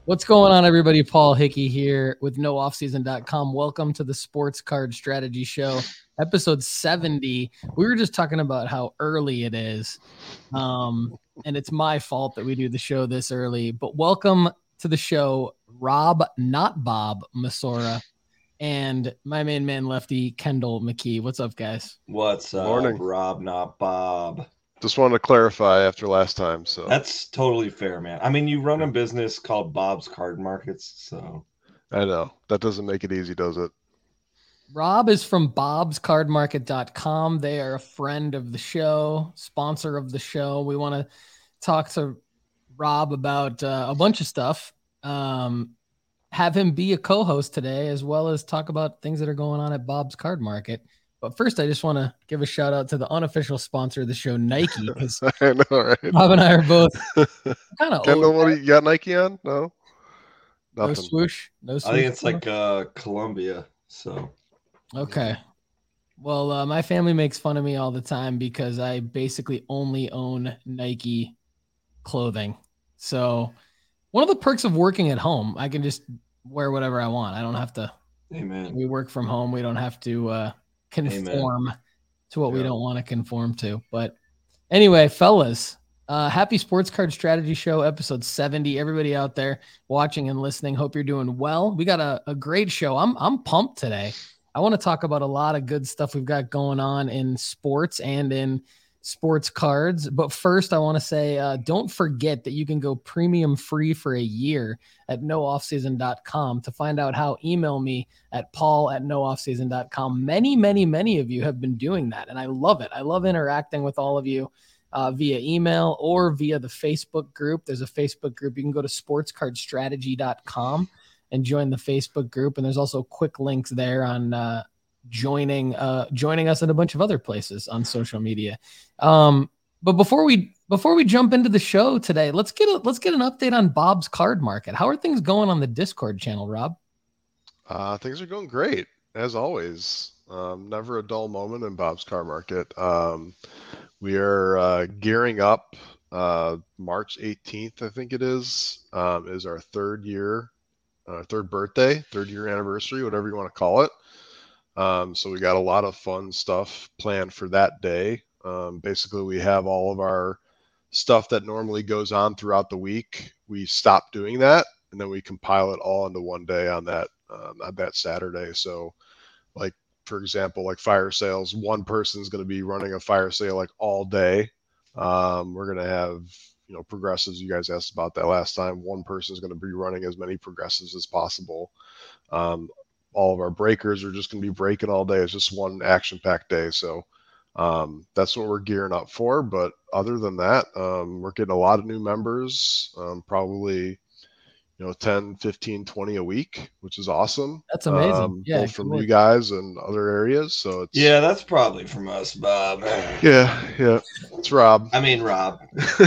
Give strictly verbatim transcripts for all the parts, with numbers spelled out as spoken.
What's going on, everybody? Paul Hickey here with no off season dot com. Welcome to the Sports Card Strategy Show, episode seventy. We were just talking about how early it is, um, and it's my fault that we do the show this early. But welcome to the show, Rob, not Bob, Masora, and my main man, lefty, Kendall McKee. What's up, guys? What's up, Morning. Rob, not Bob? Just wanted to clarify after last time. So That's totally fair, man. I mean, you run a business called Bob's Card Markets, so I know that doesn't make it easy, does it? Rob is from bobs card market dot com. They are a friend of the show, sponsor of the show. We want to talk to Rob about uh, a bunch of stuff. Um, have him be a co-host today, as well as talk about things that are going on at Bob's Card Market. But first, I just want to give a shout out to the unofficial sponsor of the show, Nike, because I know, right? Rob and I are both kind of Kendall, what do you got Nike on? No, no nothing. swoosh, no swoosh. I think it's like uh, Columbia. So okay. Well, uh, my family makes fun of me all the time because I basically only own Nike clothing. So one of the perks of working at home, I can just wear whatever I want. I don't have to. Amen. We work from home. We don't have to uh, conform Amen. to what we Yeah. don't want to conform to. But anyway, fellas, uh, happy Sports Card Strategy Show, episode seventy. Everybody out there watching and listening, hope you're doing well. We got a, a great show. I'm I'm pumped today. I want to talk about a lot of good stuff we've got going on in sports and in sports cards. But first, I want to say, uh, don't forget that you can go premium free for a year at no off season dot com. To find out how, email me at paul at no off season dot com. Many, many, many of you have been doing that, and I love it. I love interacting with all of you uh, via email or via the Facebook group. There's a Facebook group. You can go to sports card strategy dot com and join the Facebook group. And there's also quick links there on uh, joining uh, joining us in a bunch of other places on social media. Um, but before we before we jump into the show today, let's get a, let's get an update on Bob's Card Market. How are things going on the Discord channel, Rob? Uh, things are going great as always. Um, never a dull moment in Bob's Car Market. Um, we are uh, gearing up. Uh, March eighteenth, I think it is, um, is our third year. Uh, third birthday, third year anniversary, whatever you want to call it. Um, so we got a lot of fun stuff planned for that day. Um, basically, we have all of our stuff that normally goes on throughout the week. We stop doing that, and then we compile it all into one day on that um, on that Saturday. So, like for example, like fire sales, one person's going to be running a fire sale like all day. Um, we're going to have you know, progressives. You guys asked about that last time. One person is going to be running as many progressives as possible. Um, all of our breakers are just going to be breaking all day. It's just one action-packed day. So um, that's what we're gearing up for. But other than that, um, we're getting a lot of new members, um, probably, you know, ten, fifteen, twenty a week, which is awesome. That's amazing. Um, Yeah, both from cool. you guys and other areas. So it's, yeah, that's probably from us, Bob. yeah, yeah, it's Rob. I mean, Rob.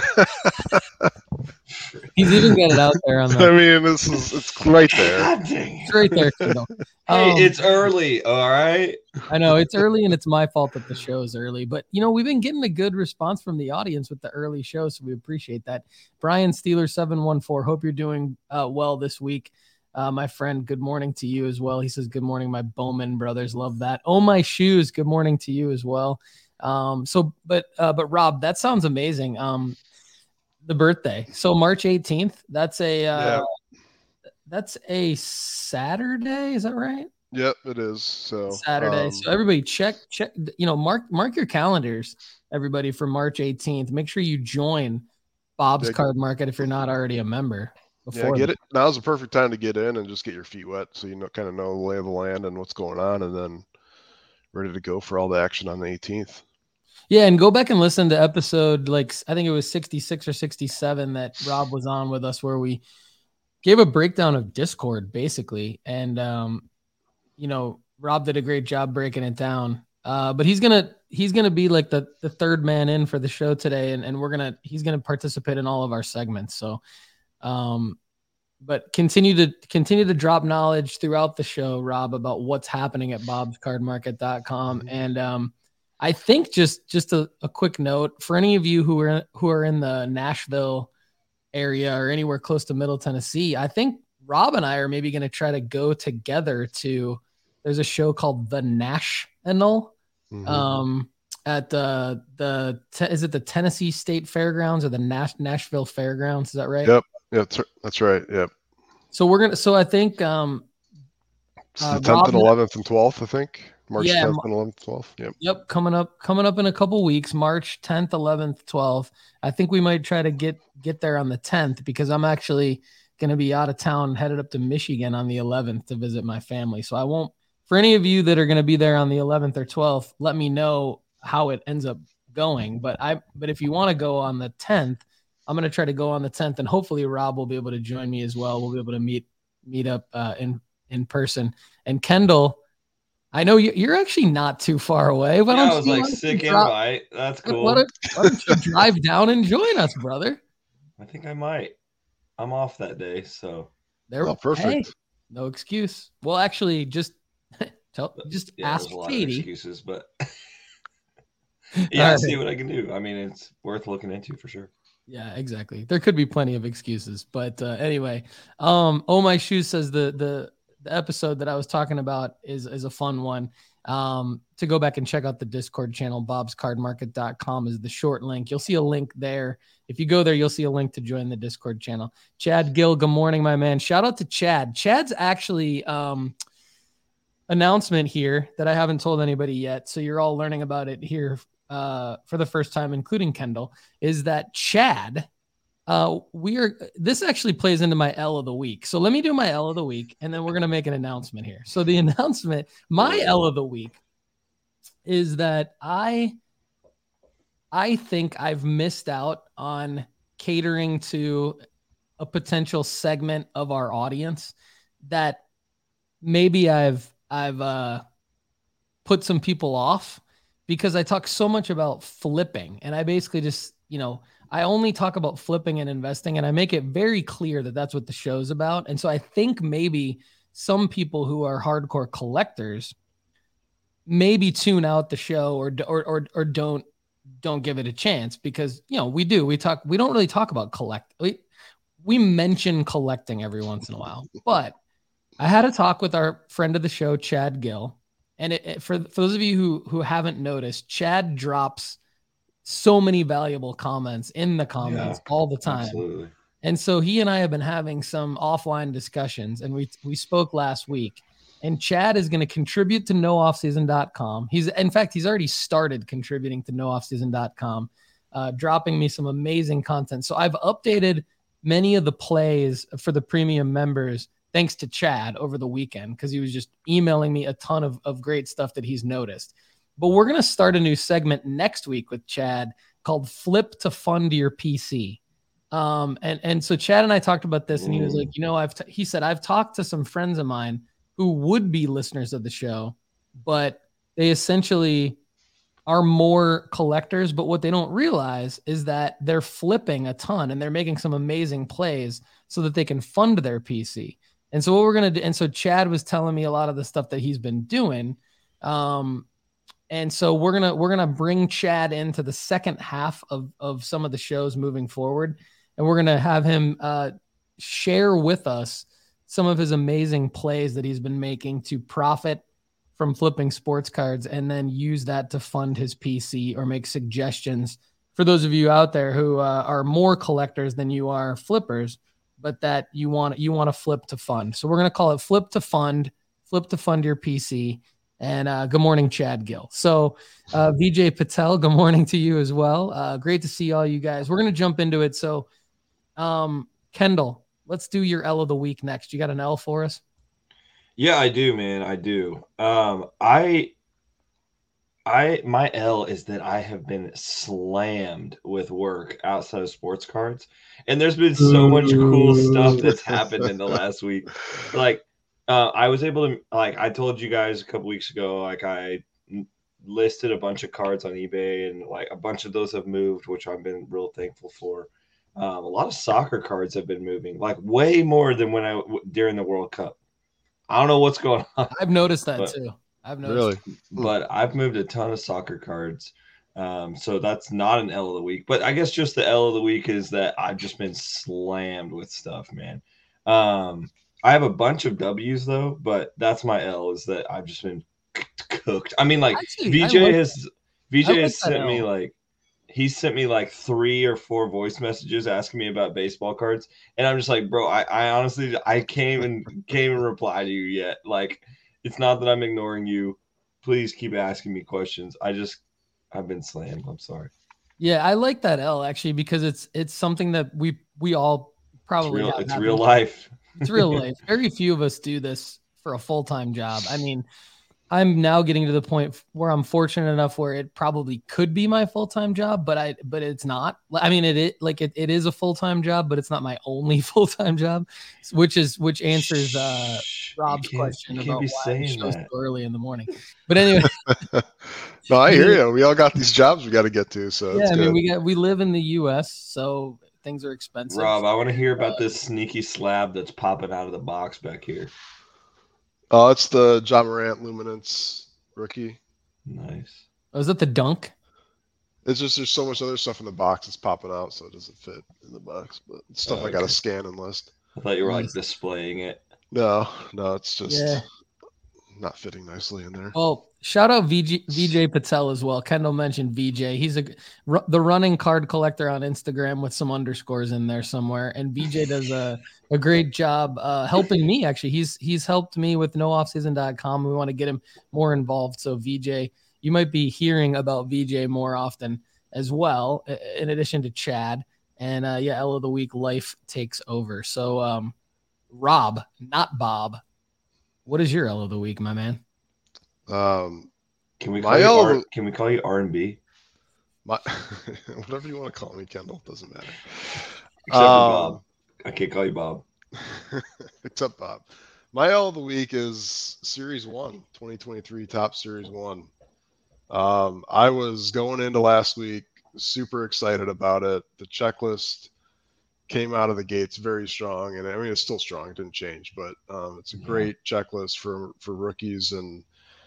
He's even got it out there on I the mean, this is, it's right there. God dang it's it. right there, Kendall. Hey, Um, it's early, all right? I know it's early and it's my fault that the show is early, but you know, we've been getting a good response from the audience with the early show. So we appreciate that. Brian Steeler seven one four. Hope you're doing uh, well this week. Uh, my friend, good morning to you as well. He says, good morning, my Bowman brothers. Love that. Oh, my shoes. Good morning to you as well. Um, so, but, uh, but Rob, that sounds amazing. Um, the birthday. So March eighteenth, that's a, uh, Yeah. that's a Saturday. Is that right? Yep, it is. So Saturday. um, So everybody check, check, you know, mark, mark your calendars, everybody, for March eighteenth. Make sure you join Bob's Yeah. Card Market if you're not already a member. yeah, Before get that. it. Now's the perfect time to get in and just get your feet wet, so you know, kind of know the lay of the land and what's going on, and then ready to go for all the action on the eighteenth. Yeah, and go back and listen to episode, like, I think it was sixty-six or sixty-seven that Rob was on with us, where we gave a breakdown of Discord, basically. And, um, you know, Rob did a great job breaking it down. Uh, but he's going to, he's going to be like the, the third man in for the show today. And, and we're going to, he's going to participate in all of our segments. So, um, but continue to continue to drop knowledge throughout the show, Rob, about what's happening at bobs card market dot com. Mhm. And, um, I think just, just a, a quick note for any of you who are, who are in the Nashville area or anywhere close to Middle Tennessee, I think Rob and I are maybe going to try to go together to, there's a show called The National, mm-hmm. um, at the, the, is it the Tennessee State Fairgrounds or the Nash, Nashville Fairgrounds? Is that right? Yep. Yep. That's right. Yep. So we're going to, so I think, um, it's the tenth uh, and eleventh and twelfth, I think. March yeah, tenth and eleventh, twelfth. Yep. Yep. Coming up, coming up in a couple weeks, March tenth, eleventh, twelfth. I think we might try to get, get there on the tenth because I'm actually going to be out of town, headed up to Michigan on the eleventh to visit my family. So I won't, for any of you that are going to be there on the eleventh or twelfth, let me know how it ends up going. But I, but if you want to go on the tenth, I'm going to try to go on the tenth and hopefully Rob will be able to join me as well. We'll be able to meet, meet up uh, in, in person. And Kendall, I know you're actually not too far away. Why yeah, don't I was you, like sick invite. That's cool. Why don't, why don't you drive down and join us, brother? I think I might. I'm off that day, so there. Oh, perfect. Hey, no excuse. Well, actually, just tell, just yeah, ask a lot Katie. Of excuses, but yeah, right. I see what I can do. I mean, it's worth looking into for sure. Yeah, exactly. There could be plenty of excuses, but uh, anyway, um, Oh My Shoes says the the the episode that I was talking about is is a fun one. Um, to go back and check out the Discord channel, bobs card market dot com is the short link. You'll see a link there. If you go there, you'll see a link to join the Discord channel. Chad Gill, good morning, my man. Shout out to Chad. Chad's actually um, announcement here that I haven't told anybody yet, so you're all learning about it here uh, for the first time, including Kendall, is that Chad, uh, we are, this actually plays into my L of the week. So let me do my L of the week, and then we're going to make an announcement here. So the announcement, my L of the week is that I, I think I've missed out on catering to a potential segment of our audience that maybe I've, I've, uh, put some people off because I talk so much about flipping, and I basically just, you know, I only talk about flipping and investing, and I make it very clear that that's what the show's about. And so I think maybe some people who are hardcore collectors maybe tune out the show or, or, or, or don't, don't give it a chance because, you know, we do, we talk, we don't really talk about collect. We, we mention collecting every once in a while, but I had a talk with our friend of the show, Chad Gill. And it, it, for, for those of you who, who haven't noticed, Chad drops so many valuable comments in the comments yeah, all the time. Absolutely. And so he and I have been having some offline discussions, and we, we spoke last week, and Chad is going to contribute to no off season dot com. He's, in fact, he's already started contributing to no off season dot com, uh, dropping me some amazing content. So I've updated many of the plays for the premium members, thanks to Chad over the weekend, because he was just emailing me a ton of, of great stuff that he's noticed. But we're going to start a new segment next week with Chad called Flip to Fund Your P C. Um, and, and so Chad and I talked about this, and he was like, you know, I've, t- he said, I've talked to some friends of mine who would be listeners of the show, but they essentially are more collectors. But what they don't realize is that they're flipping a ton and they're making some amazing plays so that they can fund their P C. And so what we're going to do, and so Chad was telling me a lot of the stuff that he's been doing. Um, And so we're going to, we're going to bring Chad into the second half of, of some of the shows moving forward. And we're going to have him uh, share with us some of his amazing plays that he's been making to profit from flipping sports cards, and then use that to fund his P C or make suggestions for those of you out there who uh, are more collectors than you are flippers, but that you want, you want to flip to fund. So we're going to call it Flip to Fund, Flip to Fund Your P C. And uh, good morning, Chad Gill. So uh, Vijay Patel, good morning to you as well. Uh, great to see all you guys. We're going to jump into it. So um, Kendall, let's do your L of the week next. You got an L for us? Yeah, I do, man. I do. Um, I, I, my L is that I have been slammed with work outside of sports cards. And there's been so much cool stuff that's happened in the last week. Like, Uh, I was able to, like I told you guys a couple weeks ago, like I listed a bunch of cards on eBay, and like a bunch of those have moved, which I've been real thankful for. Um, a lot of soccer cards have been moving, like way more than when I during the World Cup. I don't know what's going on. I've noticed that but, too. I've noticed, really, but I've moved a ton of soccer cards. Um, so that's not an L of the week, but I guess just the L of the week is that I've just been slammed with stuff, man. Um, I have a bunch of W's though, but that's my L is that I've just been cooked. I mean, like Actually, I V J like has V J I like has that sent me L. like he sent me like three or four voice messages asking me about baseball cards, and I'm just like, bro, I, I honestly I can't even can't even reply to you yet. Like, it's not that I'm ignoring you. Please keep asking me questions. I just I've been slammed. I'm sorry. Yeah, I like that L actually because it's it's something that we we all It's probably real. have It's happened. real life. It's real life. Very few of us do this for a full-time job. I mean, I'm now getting to the point where I'm fortunate enough where it probably could be my full-time job, but I but it's not. I mean, it, it like it, it is a full-time job, but it's not my only full-time job, which is which answers uh Shh, you Rob's can't. You question can't about be why the saying show's that. so early in the morning. But anyway, No, I I hear mean, you. We all got these jobs we got to get to, so yeah, it's I mean, good. we got we live in the U S, so things are expensive. Rob, I want to hear Uh, about this sneaky slab that's popping out of the box back here. Oh, it's the John Morant Luminance rookie. Nice. Was it the dunk? It's just there's so much other stuff in the box that's popping out, so it doesn't fit in the box. But it's stuff Oh, I got to okay. scan and list. I thought you were like Nice. displaying it. No, no, it's just Yeah. not fitting nicely in there. Well, shout out V J, V J Patel as well. Kendall mentioned V J. He's a ru- the running card collector on Instagram with some underscores in there somewhere. And V J does a, a great job uh, helping me. Actually, he's he's helped me with no off season dot com. We want to get him more involved. So V J, you might be hearing about V J more often as well, in addition to Chad. And uh, yeah, L of the week, life takes over. So um, Rob, not Bob. What is your L of the week, my man? Um, Can we My call you L- R? Can we call you R and B? my whatever you want to call me, Kendall, doesn't matter. Except for Um, Bob. I can't call you Bob. Except Bob. My L of the week is Series One, twenty twenty-three Top Series One. Um, I was going into last week super excited about it. The checklist came out of the gates very strong, and I mean it's still strong. It didn't change, but um, it's a Yeah. great checklist for for rookies. And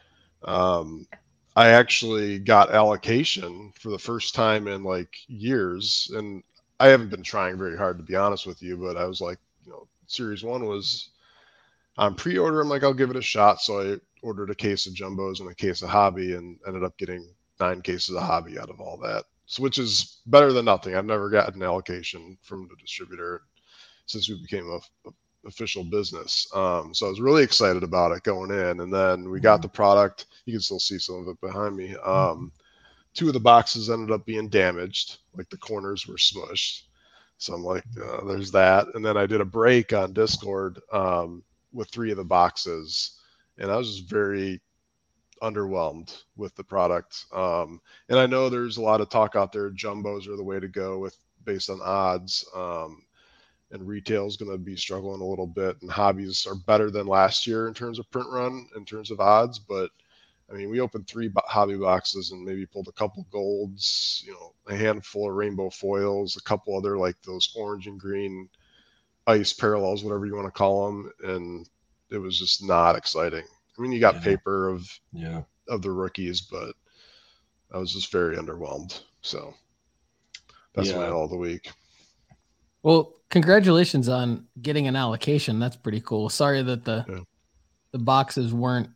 um, I actually got allocation for the first time in like years, and I haven't been trying very hard to be honest with you, but I was like, you know, Series One was on pre-order. I'm like, I'll give it a shot. So I ordered a case of jumbos and a case of hobby, and ended up getting nine cases of hobby out of all that. So, which is better than nothing. I've never gotten allocation from the distributor since we became a, a official business. Um, so I was really excited about it going in, and then we got the product. You can still see some of it behind me. Um, two of the boxes ended up being damaged, like the corners were smushed. So I'm like, uh, there's that. And then I did a break on Discord um, with three of the boxes, and I was just very underwhelmed with the product. Um, and I know there's a lot of talk out there. Jumbos are the way to go with based on odds. Um, and retail is going to be struggling a little bit, and hobbies are better than last year in terms of print run, in terms of odds. But I mean, we opened three bo- hobby boxes and maybe pulled a couple golds, you know, a handful of rainbow foils, a couple other like those orange and green ice parallels, whatever you want to call them. And it was just not exciting. I mean, you got Yeah. paper of, Yeah. of the rookies, but I was just very underwhelmed. So that's Yeah. my all of the week. Well, congratulations on getting an allocation. That's pretty cool. Sorry that the Yeah. the boxes weren't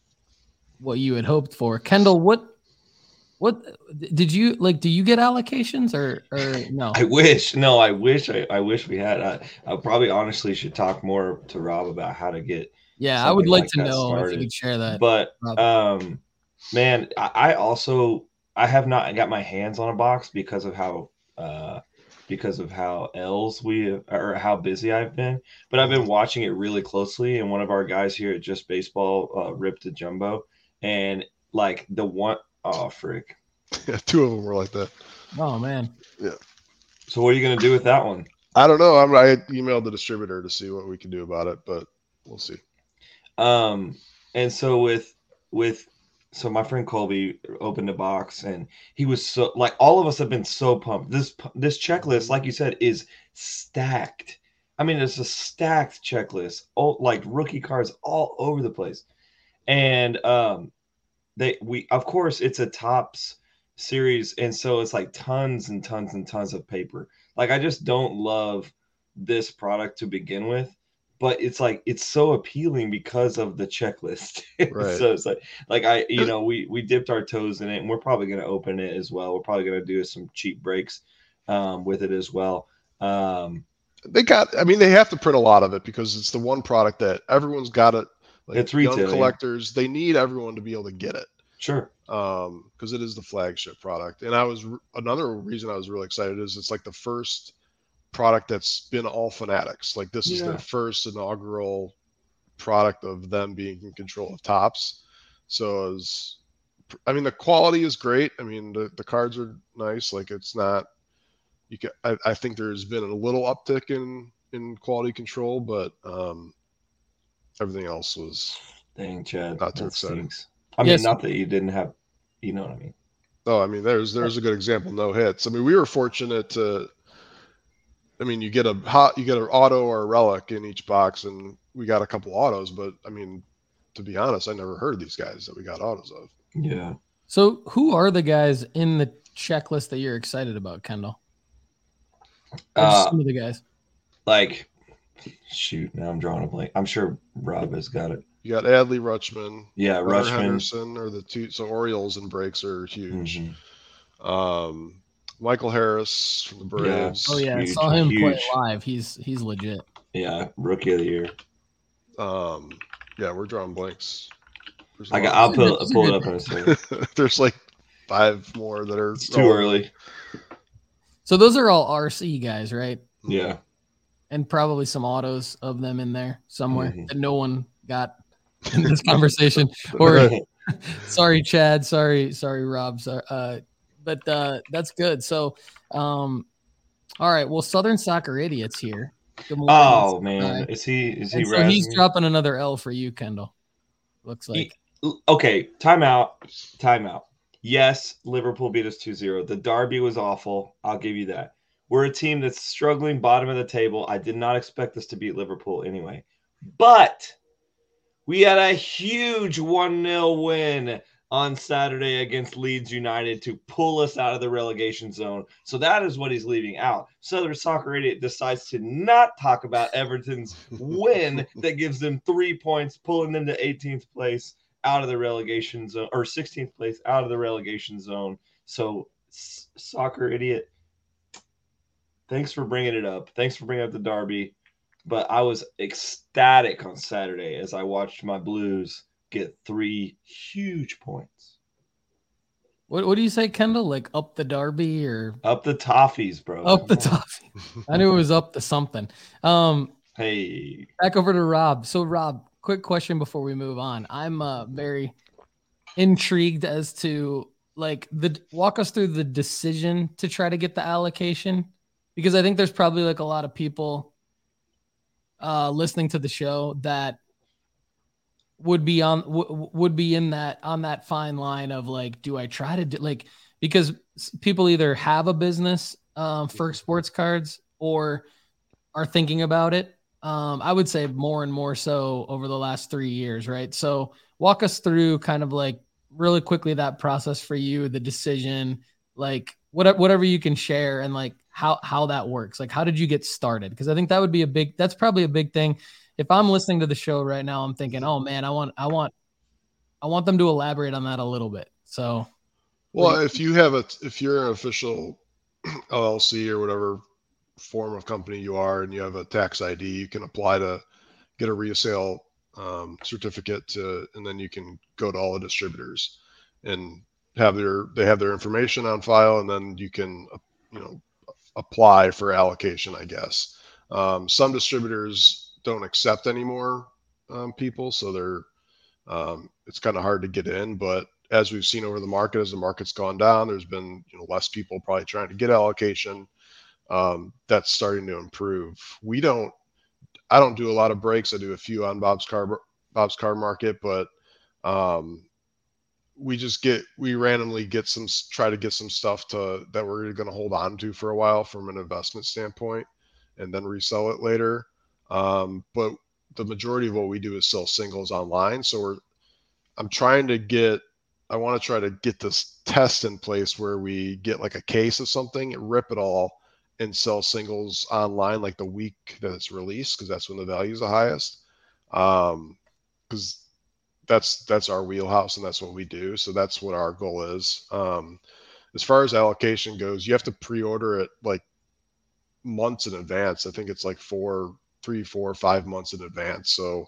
what you had hoped for. Kendall, what what did you like? Do you get allocations or or no? I wish. No, I wish. I, I wish we had. I, I probably honestly should talk more to Rob about how to get. Yeah, I would something like like to that know if you started. could share that. But Rob. um, man, I, I also I have not got my hands on a box because of how uh because of how L's we or how busy I've been. But I've been watching it really closely, and one of our guys here at Just Baseball uh, ripped a jumbo, and like the one oh frick. Yeah, two of them were like that. Oh man. Yeah. So what are you gonna do with that one? I don't know. I'm, I emailed the distributor to see what we can do about it, but we'll see. Um, and so with with so my friend Colby opened a box, and he was so like all of us have been so pumped. This this checklist, like you said, is stacked. I mean, it's a stacked checklist. All like rookie cards all over the place, and um, they we of course it's a Topps series, and so it's like tons and tons and tons of paper. Like I just don't love this product to begin with, but it's like it's so appealing because of the checklist. Right. So it's like like I you know we we dipped our toes in it, and we're probably going to open it as well. We're probably going to do some cheap breaks um, with it as well. Um, They got, I mean, they have to print a lot of it because it's the one product that everyone's got it. Like It's retail, young yeah. collectors, they need everyone to be able to get it. Sure. Um, because it is the flagship product. And I was, another reason I was really excited is it's like the first product that's been all Fanatics. Like this is Yeah. their first inaugural product of them being in control of Topps. So it was, I mean, the quality is great. I mean, the, the cards are nice. Like it's not, you can, I, I think there's been a little uptick in, in quality control, but um, everything else was Dang, Chad. not too That exciting. stinks. I Yes. mean, not that you didn't have, you know what I mean. Oh, I mean, there's there's a good example. No hits. I mean, we were fortunate to. I mean, you get a hot, you get an auto or a relic in each box, and we got a couple autos. But I mean, to be honest, I never heard of these guys that we got autos of. Yeah. So who are the guys in the checklist that you're excited about, Kendall? Or just Uh, some of the guys. like, shoot, now I'm drawing a blank. I'm sure Rob has got it. You got Adley, Rutschman, Yeah, Hunter Rushman. Henderson, or the two. So Orioles and breaks are huge. Mhm. Um, Michael Harris from the Braves. Oh yeah, I Huge, saw him play huge. live. He's he's legit. Yeah, rookie of the year. Um, yeah, we're drawing blanks. There's a I got, lot I'll of- pull, Those are pull it good. up in a second. There's like five more that are It's too oh, early. So those are all R C guys, right? Yeah. And probably some autos of them in there somewhere Mhm. that no one got in this conversation. Or sorry, Chad. Sorry, sorry, Rob. Sorry, uh, but uh, that's good. So, um, all right. Well, Southern Soccer Idiots here. Good morning. Oh man, Hi. is he is he And so he's razzing me? dropping another L for you, Kendall. Looks like. Okay, timeout. Timeout. Yes, Liverpool beat us two zero. The derby was awful. I'll give you that. We're a team that's struggling bottom of the table. I did not expect us to beat Liverpool anyway. But we had a huge one nil win on Saturday against Leeds United to pull us out of the relegation zone. So that is what he's leaving out. Southern Soccer Idiot decides to not talk about Everton's win that gives them three points, pulling them to eighteenth place out of the relegation zone, or sixteenth place out of the relegation zone. So, S- Soccer Idiot, thanks for bringing it up. Thanks for bringing up the derby. But I was ecstatic on Saturday as I watched my Blues get three huge points. What what do you say, Kendall? Like up the Derby or Up the toffees, bro. up the Come on. top? I knew it was up to something. Um, Hey. back over to Rob. So, Rob, quick question before we move on. I'm uh, very intrigued as to like the walk us through the decision to try to get the allocation, because I think there's probably like a lot of people uh, listening to the show that would be on w- would be in that on that fine line of like, do I try to do like, because people either have a business um, for sports cards or are thinking about it. Um, I would say more and more so over the last three years, right? So walk us through kind of like really quickly that process for you, the decision, like whatever whatever you can share, and like how how that works. Like, how did you get started? Because I think that would be a big that's probably a big thing. If I'm listening to the show right now, I'm thinking, oh man, I want I want I want them to elaborate on that a little bit. So Well, if you have a, if you're an official L L C or whatever form of company you are, and you have a tax I D, you can apply to get a resale um, certificate to, and then you can go to all the distributors and have their, they have their information on file, and then you can, you know, apply for allocation, I guess. Um, some distributors don't accept any more um, people, so they're, um, it's kind of hard to get in, but as we've seen over the market, as the market's gone down, there's been, you know, less people probably trying to get allocation. Um, that's starting to improve. We don't, I don't do a lot of breaks. I do a few on Bob's Car, Bob's Car Market, but um, we just get, we randomly get some, try to get some stuff to that we're going to hold on to for a while from an investment standpoint, and then resell it later. Um, but the majority of what we do is sell singles online. So we're, I'm trying to get I want to try to get this test in place where we get like a case of something, rip it all, and sell singles online like the week that it's released, because that's when the value is the highest. Um, because that's that's our wheelhouse and that's what we do. So that's what our goal is. Um, as far as allocation goes, you have to pre-order it like months in advance. I think it's like four, three, four, five months in advance. So,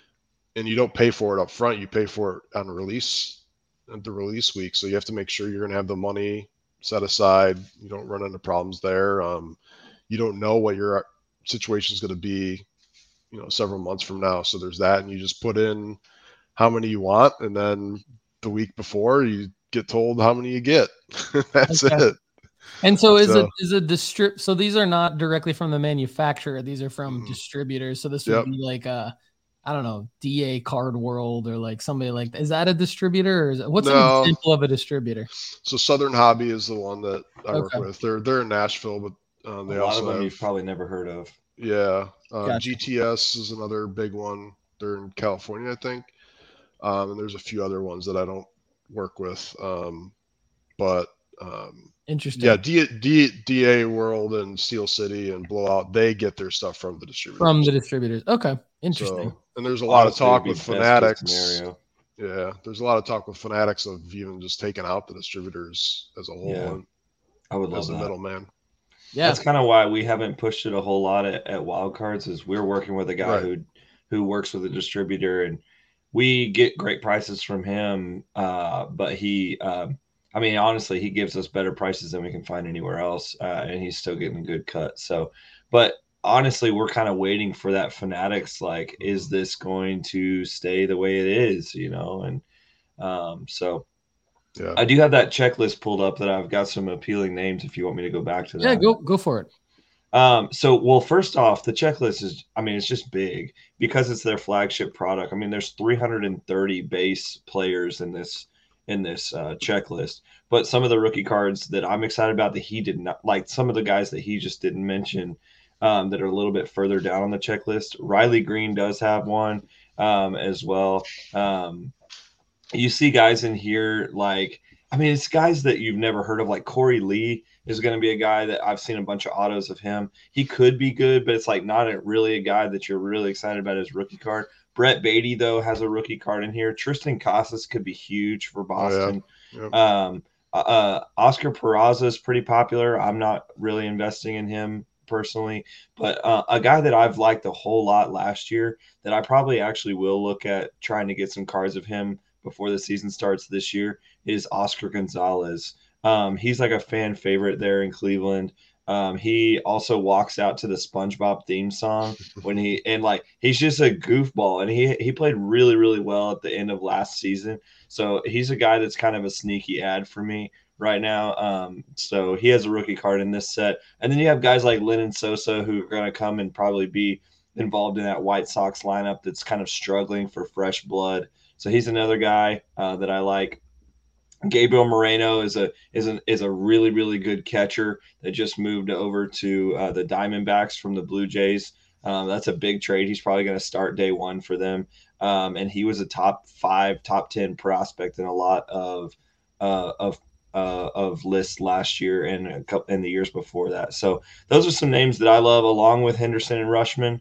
and you don't pay for it up front. You pay for it on release, at the release week. So you have to make sure you're going to have the money set aside. You don't run into problems there. Um, you don't know what your situation is going to be, you know, several months from now. So there's that, and you just put in how many you want, and then the week before you get told how many you get. That's okay. It. And so is so, it is a distrib so these are not directly from the manufacturer, these are from mm-hmm. distributors. So this would yep. be like a, I don't know, D A Card World or like somebody like that. Is that a distributor, or is it, what's no. an example of a distributor? So Southern Hobby is the one that I okay. work with. They're they're in Nashville, but um, they a lot also of them have, you've probably never heard of. Yeah, uh, gotcha. G T S is another big one. They're in California, I think. Um, and there's a few other ones that I don't work with, um, but um, interesting. Yeah, D, D, D A World and Steel City and Blowout, they get their stuff from the distributors. From the distributors, okay, interesting. So, and there's a lot Honestly, of talk with Fanatics. Yeah, there's a lot of talk with Fanatics of even just taking out the distributors as a whole. Yeah, and I would love as a that. middleman. Yeah, that's kind of why we haven't pushed it a whole lot at, at Wildcards. Is we're working with a guy right. who who works with a distributor, and we get great prices from him, uh, but he, um, I mean, honestly, he gives us better prices than we can find anywhere else, uh, and he's still getting a good cut. So, but honestly, we're kind of waiting for that Fanatics, like, is this going to stay the way it is, you know? And um, so yeah. I do have that checklist pulled up that I've got some appealing names if you want me to go back to that. Yeah, go, go for it. Um, so, well, first off, the checklist is, I mean, it's just big because it's their flagship product. I mean, there's three hundred thirty base players in this, in this uh, checklist, but some of the rookie cards that I'm excited about that he did not, like some of the guys that he just didn't mention, um, that are a little bit further down on the checklist. Riley Green does have one, um, as well. Um, you see guys in here, like, I mean, it's guys that you've never heard of, like Corey Lee is going to be a guy that I've seen a bunch of autos of him. He could be good, but it's like not a, really a guy that you're really excited about his rookie card. Brett Beatty, though, has a rookie card in here. Tristan Casas could be huge for Boston. Oh, yeah. Yep. Um, uh, Oscar Peraza is pretty popular. I'm not really investing in him personally, but uh, a guy that I've liked a whole lot last year that I probably actually will look at trying to get some cards of him before the season starts this year is Oscar Gonzalez. Um, he's like a fan favorite there in Cleveland. Um, he also walks out to the SpongeBob theme song when he, and like, he's just a goofball, and he, he played really, really well at the end of last season. So he's a guy that's kind of a sneaky ad for me right now. Um, so he has a rookie card in this set. And then you have guys like Lennon Sosa who are going to come and probably be involved in that White Sox lineup that's kind of struggling for fresh blood. So he's another guy uh, that I like. Gabriel Moreno is a is an is a really really good catcher that just moved over to uh, the Diamondbacks from the Blue Jays. Um, that's a big trade. He's probably going to start day one for them. Um, and he was a top five, top ten prospect in a lot of uh, of uh, of lists last year and a couple in the years before that. So those are some names that I love, along with Henderson and Rushman,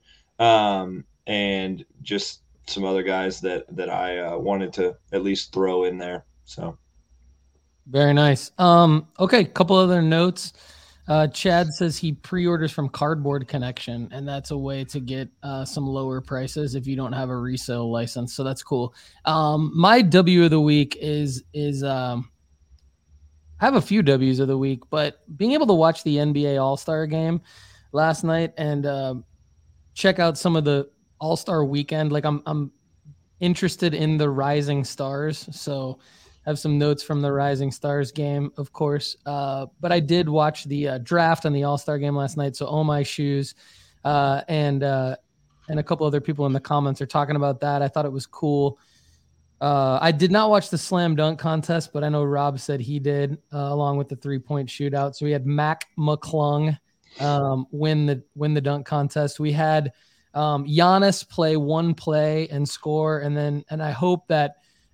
um, and just some other guys that that I uh, wanted to at least throw in there. So. Very nice. Um, okay, couple other notes. Uh, Chad says he pre-orders from Cardboard Connection, and that's a way to get uh, some lower prices if you don't have a resale license. So that's cool. Um, my W of the week is is um, I have a few W's of the week, but being able to watch the N B A All-Star game last night and uh, check out some of the All-Star weekend. Like I'm I'm interested in the Rising Stars, so. Have some notes from the Rising Stars game, of course. Uh, but I did watch the uh, draft and the All-Star game last night. So Oh My Shoes uh, and uh, and a couple other people in the comments are talking about that. I thought it was cool. Uh, I did not watch the slam dunk contest, but I know Rob said he did, uh, along with the three-point shootout. So we had Mac McClung um, win the win the dunk contest. We had um, Giannis play one play and score, and then and I hope that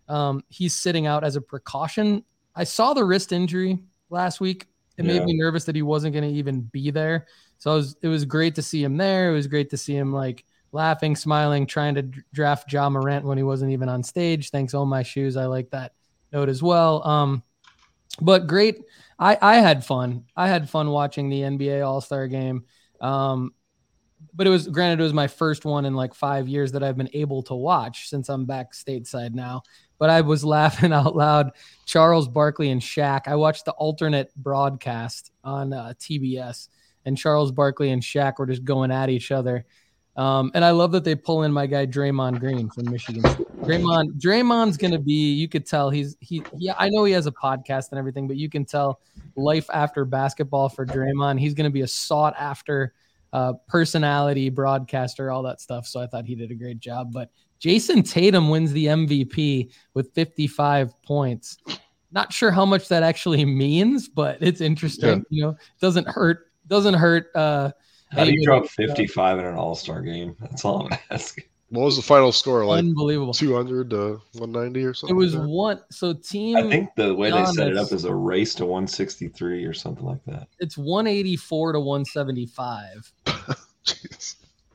Um, he's sitting out as a precaution. I saw the wrist injury last week. It Yeah. made me nervous that he wasn't going to even be there. So it was, it was great to see him there. It was great to see him like laughing, smiling, trying to draft Ja Morant when he wasn't even on stage. Thanks, Oh My Shoes. I like that note as well. Um, but great. I, I had fun. I had fun watching the N B A All-Star game. Um, but it was, granted, it was my first one in like five years that I've been able to watch since I'm back stateside now. But I was laughing out loud. Charles Barkley and Shaq. I watched the alternate broadcast on uh, T B S, and Charles Barkley and Shaq were just going at each other. Um, and I love that they pull in my guy Draymond Green from Michigan. Draymond, Draymond's gonna be. You could tell he's he. Yeah, I know he has a podcast and everything, but you can tell life after basketball for Draymond. He's gonna be a sought after uh, personality, broadcaster, all that stuff. So I thought he did a great job. But Jason Tatum wins the M V P with fifty-five points. Not sure how much that actually means, but it's interesting. Yeah. You know, doesn't hurt. Doesn't hurt. Uh, How do you drop fifty-five in an All-Star game? That's all I'm asking. What was the final score? Like unbelievable, two hundred to one ninety or something. It was like one. So team. I think the way Giannis, they set it up is a race to one sixty-three or something like that. It's one eighty-four to one seventy-five. Jeez.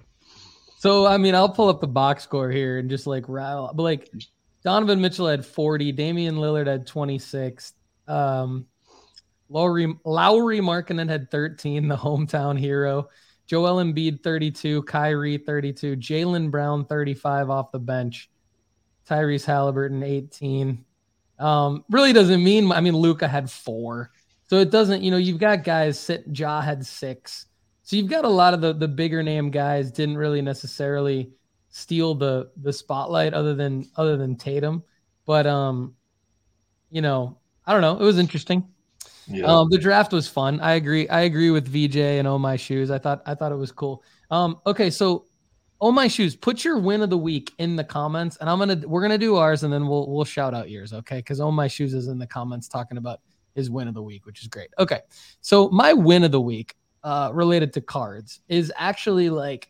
So I mean, I'll pull up the box score here and just like rattle. But like, Donovan Mitchell had forty. Damian Lillard had twenty-six. Um, Lowry Lowry Markkanen had thirteen. The hometown hero. Joel Embiid, thirty-two. Kyrie, thirty-two. Jaylen Brown, thirty-five off the bench. Tyrese Halliburton, eighteen. Um, really doesn't mean, I mean, Luka had four. So it doesn't, you know, you've got guys sit, Ja had six. So you've got a lot of the, the bigger name guys didn't really necessarily steal the, the spotlight other than, other than Tatum. But, um, you know, I don't know. It was interesting. Yeah. Um, the draft was fun. I agree. I agree with V J and Oh My Shoes. I thought I thought it was cool. Um, okay, so Oh My Shoes, put your win of the week in the comments, and I'm gonna we're gonna do ours, and then we'll we'll shout out yours, okay? Because Oh My Shoes is in the comments talking about his win of the week, which is great. Okay, so my win of the week, uh, related to cards, is actually like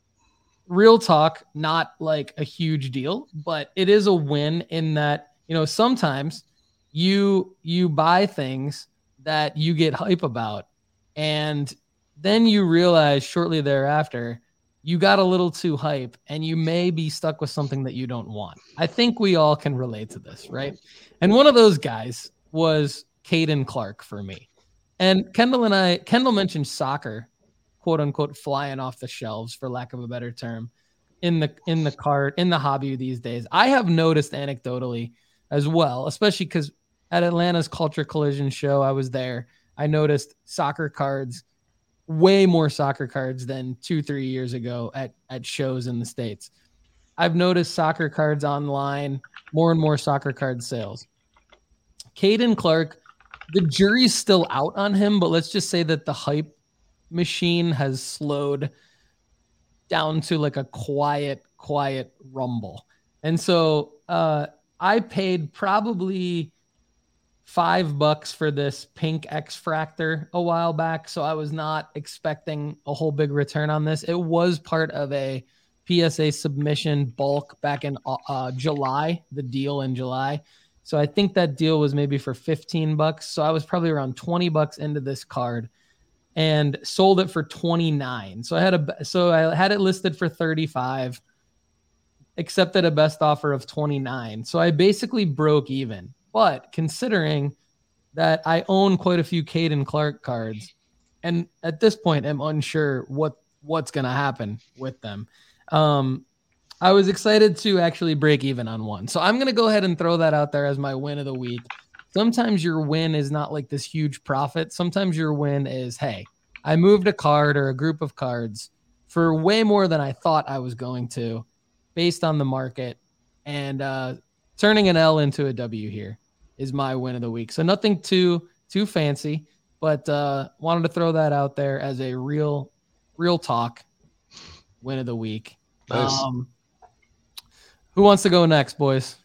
real talk, not like a huge deal, but it is a win in that, you know, sometimes you you buy things that you get hype about, and then you realize shortly thereafter you got a little too hype and you may be stuck with something that you don't want. I think we all can relate to this, right? And one of those guys was Caden Clark for me. And Kendall and I, Kendall mentioned soccer, quote unquote, flying off the shelves, for lack of a better term, in the in the card, in the hobby these days. I have noticed anecdotally as well, especially because at Atlanta's Culture Collision show, I was there. I noticed soccer cards, way more soccer cards than two, three years ago at, at shows in the States. I've noticed soccer cards online, more and more soccer card sales. Caden Clark, the jury's still out on him, but let's just say that the hype machine has slowed down to like a quiet, quiet rumble. And so uh, I paid probably five bucks for this pink X-Fractor a while back. So I was not expecting a whole big return on this. It was part of a P S A submission bulk back in uh, July, the deal in July. So I think that deal was maybe for fifteen bucks. So I was probably around twenty bucks into this card and sold it for twenty-nine. So I had a, so I had it listed for thirty-five, accepted a best offer of twenty-nine. So I basically broke even. But considering that I own quite a few Caden Clark cards, and at this point I'm unsure what what's going to happen with them, um, I was excited to actually break even on one. So I'm going to go ahead and throw that out there as my win of the week. Sometimes your win is not like this huge profit. Sometimes your win is, hey, I moved a card or a group of cards for way more than I thought I was going to based on the market, and uh, turning an L into a W here is my win of the week. So nothing too too fancy, but uh, wanted to throw that out there as a real, real talk win of the week. Nice. Um, who wants to go next, boys?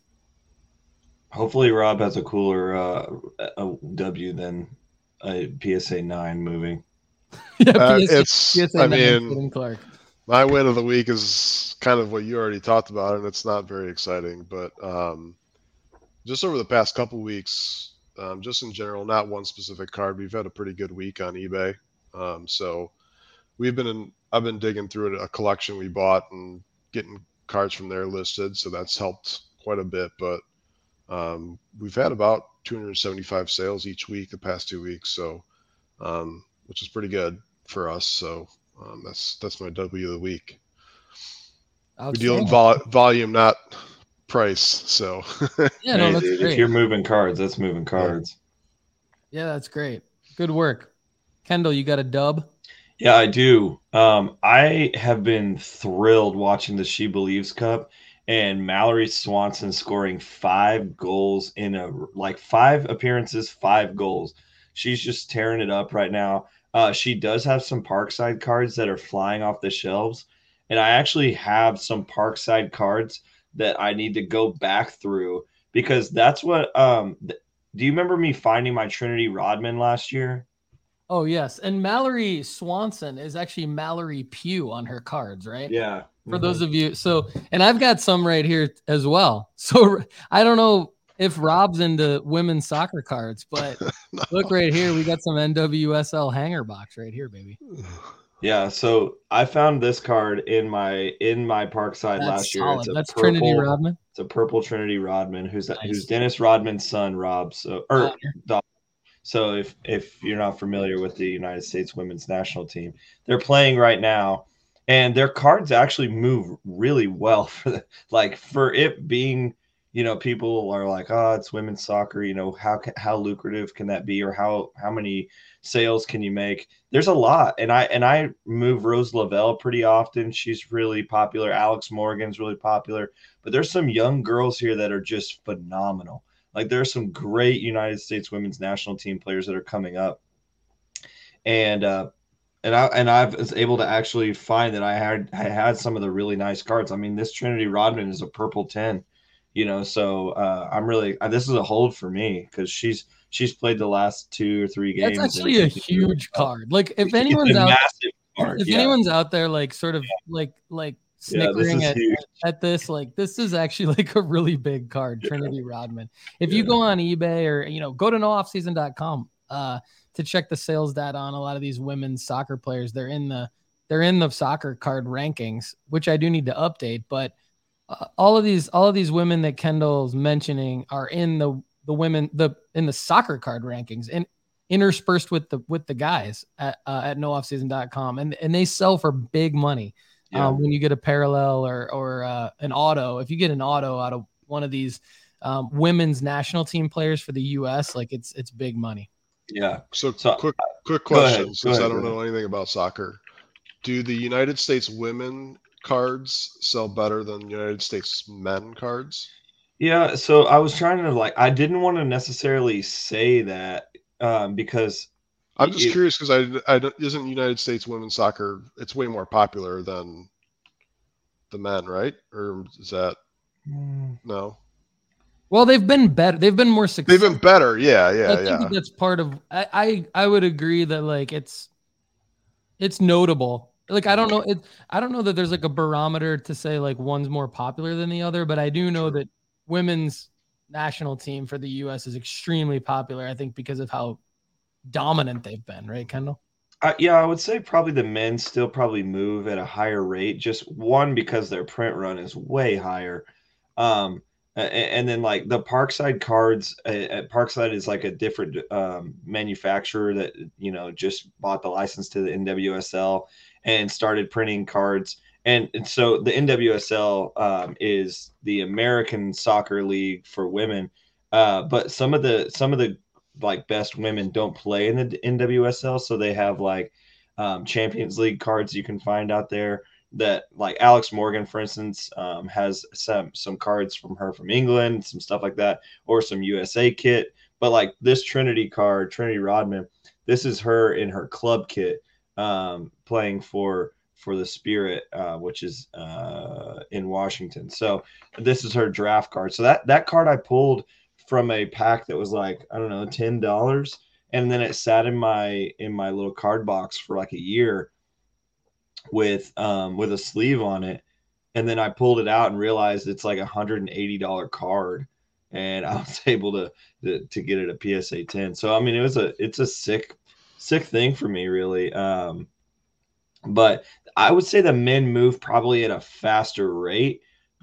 Hopefully Rob has a cooler uh, a W than a P S A nine moving. yeah, uh, P S A, it's, P S A I nine, mean, Clark. My win of the week is kind of what you already talked about, and it's not very exciting, but um, just over the past couple weeks, um, just in general, not one specific card, we've had a pretty good week on eBay. Um, so we've been in, I've been digging through a collection we bought and getting cards from there listed. So that's helped quite a bit. But um, we've had about two hundred seventy-five sales each week the past two weeks. So, um, which is pretty good for us. So um, that's, that's my W of the week. We deal in vol- volume, not price. So yeah, no, Hey, that's dude, great. if you're moving cards, that's moving cards. Yeah, that's great. Good work. Kendall, you got a dub? Yeah, I do. Um, I have been thrilled watching the She Believes Cup and Mallory Swanson scoring five goals in a like five appearances, five goals. She's just tearing it up right now. Uh, she does have some Parkside cards that are flying off the shelves, and I actually have some Parkside cards that I need to go back through because that's what. Um, th- do you remember me finding my Trinity Rodman last year? Oh, yes. And Mallory Swanson is actually Mallory Pugh on her cards, right? Yeah. For mm-hmm. those of you. So, and I've got some right here as well. So I don't know if Rob's into women's soccer cards, but no. Look right here. We got some N W S L hanger box right here, baby. Yeah, so I found this card in my in my Parkside That's last year. solid. It's a That's purple, Trinity Rodman. It's a purple Trinity Rodman, who's Nice. who's Dennis Rodman's son, Rob. So or oh, so if if you're not familiar with the United States women's national team, they're playing right now, and their cards actually move really well for the, like for it being, you know, people are like, oh, it's women's soccer. You know, how how lucrative can that be, or how how many sales can you make? There's a lot, and I and I move Rose Lavelle pretty often. She's really popular. Alex Morgan's really popular, but there's some young girls here that are just phenomenal. Like there's some great United States women's national team players that are coming up, and uh, and I and I was able to actually find that I had I had some of the really nice cards. I mean, this Trinity Rodman is a purple ten, you know. So uh, I'm really this is a hold for me because she's she's played the last two or three games. That's actually a huge card. Like if anyone's out, card, if yeah. anyone's out there, like sort of yeah. like like snickering yeah, at, at this, like this is actually like a really big card, Trinity yeah. Rodman. If yeah. you go on eBay or you know go to no off season dot com uh, to check the sales data on a lot of these women's soccer players, they're in the they're in the soccer card rankings, which I do need to update. But uh, all of these all of these women that Kendall's mentioning are in the the women the in the soccer card rankings and interspersed with the with the guys at uh, at no off season dot com, and and they sell for big money. Yeah. Um, when you get a parallel or or uh, an auto, if you get an auto out of one of these um, women's national team players for the U S, like it's it's big money. Yeah. So, so quick quick question, ahead, since ahead, I don't know anything about soccer, do the United States women cards sell better than United States men cards? Yeah. So I was trying to like I didn't want to necessarily say that um, because. I'm just it, curious because I, I isn't United States women's soccer. It's way more popular than the men, right? Or is that mm. no? Well, they've been better. They've been more successful. They've been better. Yeah, yeah, I think yeah. That that's part of. I, I I would agree that like it's it's notable. Like I don't know it. I don't know that there's like a barometer to say like one's more popular than the other, but I do know True. that women's national team for the U S is extremely popular. I think because of how dominant they've been, right, Kendall? Uh, yeah, I would say probably the men still probably move at a higher rate. Just one because their print run is way higher, um, and, and then like the Parkside cards at Parkside is like a different um, manufacturer that you know just bought the license to the N W S L and started printing cards. And, and so the N W S L um, is the American Soccer League for women, uh, but some of the some of the like best women don't play in the N W S L, so they have like um, Champions League cards you can find out there that like Alex Morgan, for instance, um, has some some cards from her from England, some stuff like that, or some U S A kit. But like this Trinity card, Trinity Rodman, this is her in her club kit um, playing for for the Spirit, uh, which is uh, in Washington. So this is her draft card. So that that card I pulled from a pack that was like, I don't know, ten dollars. And then it sat in my, in my little card box for like a year with, um, with a sleeve on it. And then I pulled it out and realized it's like a hundred and eighty dollar card. and I was able to, to to get it a P S A ten. So I mean, it was a it's a sick sick thing for me, really. Um, but I would say the men move probably at a faster rate.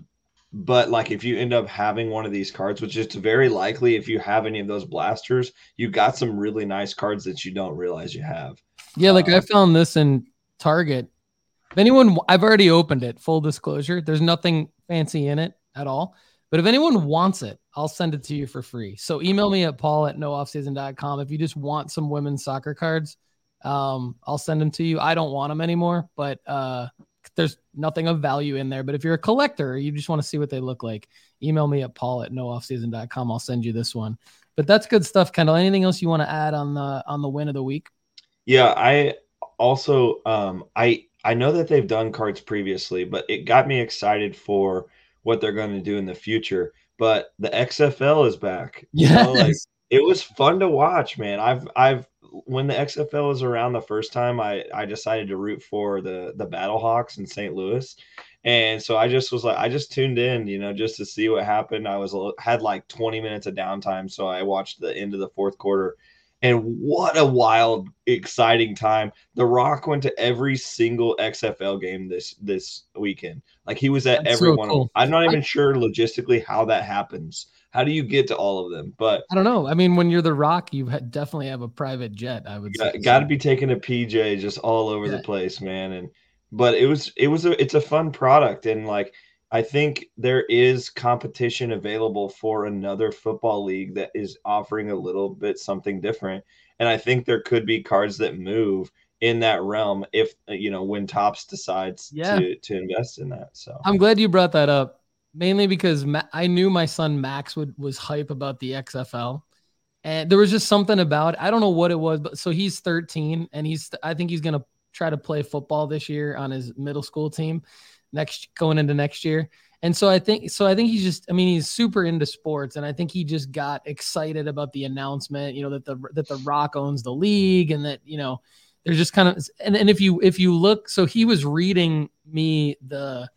But like if you end up having one of these cards, which is very likely if you have any of those blasters, you got some really nice cards that you don't realize you have. Yeah, like um, I found this in Target. If anyone, I've already opened it, full disclosure. There's nothing fancy in it at all. But if anyone wants it, I'll send it to you for free. So email me at paul at no offseason dot com. If you just want some women's soccer cards, um, I'll send them to you. I don't want them anymore, but uh, there's nothing of value in there. But if you're a collector or you just want to see what they look like, email me at paul at no offseason dot com. I'll send you this one. But that's good stuff, Kendall. Anything else you want to add on the on the win of the week? Yeah, I also um, I I know that they've done cards previously, but it got me excited for what they're going to do in the future. But the X F L is back. You know, like Yes. it was fun to watch, man. I've I've when the X F L was around the first time, I I decided to root for the the Battlehawks in Saint Louis. And so I just was like, I just tuned in, you know, just to see what happened. I was had like twenty minutes of downtime, so I watched the end of the fourth quarter. And what a wild, exciting time. The Rock went to every single X F L game this this weekend. Like he was at That's every so one of cool. them. I'm not I- even sure logistically how that happens. How do you get to all of them? But I don't know. I mean, when you're the Rock, you ha- definitely have a private jet, I would say. got, got to be taking a P J just all over Yeah. the place, man. And but it was it was a it's a fun product, and like I think there is competition available for another football league that is offering a little bit something different. And I think there could be cards that move in that realm if you know when Topps decides Yeah. to to invest in that. So I'm glad you brought that up, mainly because Ma- I knew my son Max would was hype about the X F L, and there was just something about it. I don't know what it was, but so he's thirteen, and he's I think he's gonna try to play football this year on his middle school team, next going into next year. And so I think so I think he's just I mean he's super into sports, and I think he just got excited about the announcement, you know, that the that the Rock owns the league, and that you know there's just kind of and, and if you if you look, so he was reading me the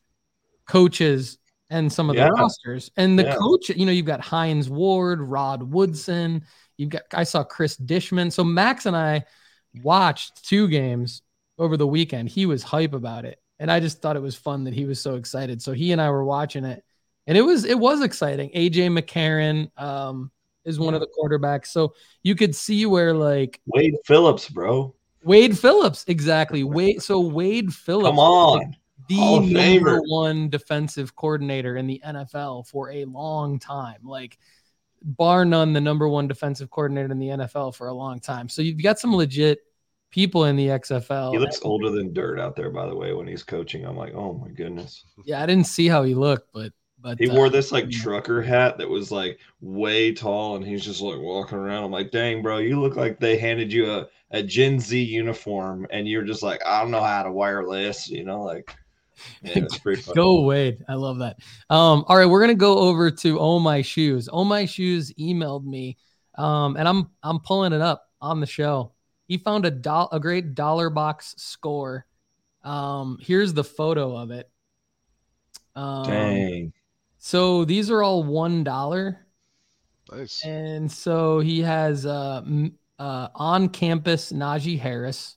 coaches and some of the Yeah. rosters, and the Yeah. coach, you know, you've got Hines Ward, Rod Woodson, you've got I saw Chris Dishman. So Max and I watched two games over the weekend. He was hype about it, and I just thought it was fun that he was so excited. So he and I were watching it, and it was it was exciting. A J McCarron um, is one of the quarterbacks, so you could see where like Wade Phillips, bro. Wade Phillips, exactly. Wade. So Wade Phillips, Come on. the Hall of number Famer. one defensive coordinator in the N F L for a long time, like bar none, the number one defensive coordinator in the N F L for a long time. So you've got some legit people in the X F L. He looks older than dirt out there, by the way, when he's coaching. I'm like, oh my goodness. Yeah, I didn't see how he looked, but but He uh, wore this like trucker hat that was like way tall, and he's just like walking around. I'm like, dang, bro, you look like they handed you a, a Gen Z uniform, and you're just like, I don't know how to wear this, you know, like, yeah, it's pretty fun. Go Wade. I love that. Um, all right, we're gonna go over to Oh My Shoes. Oh My Shoes emailed me, um, and I'm I'm pulling it up on the show. He found a do- a great dollar box score. Um, here's the photo of it. Um, Dang. So these are all one dollar, Nice. and so he has uh, m- uh, on campus Najee Harris.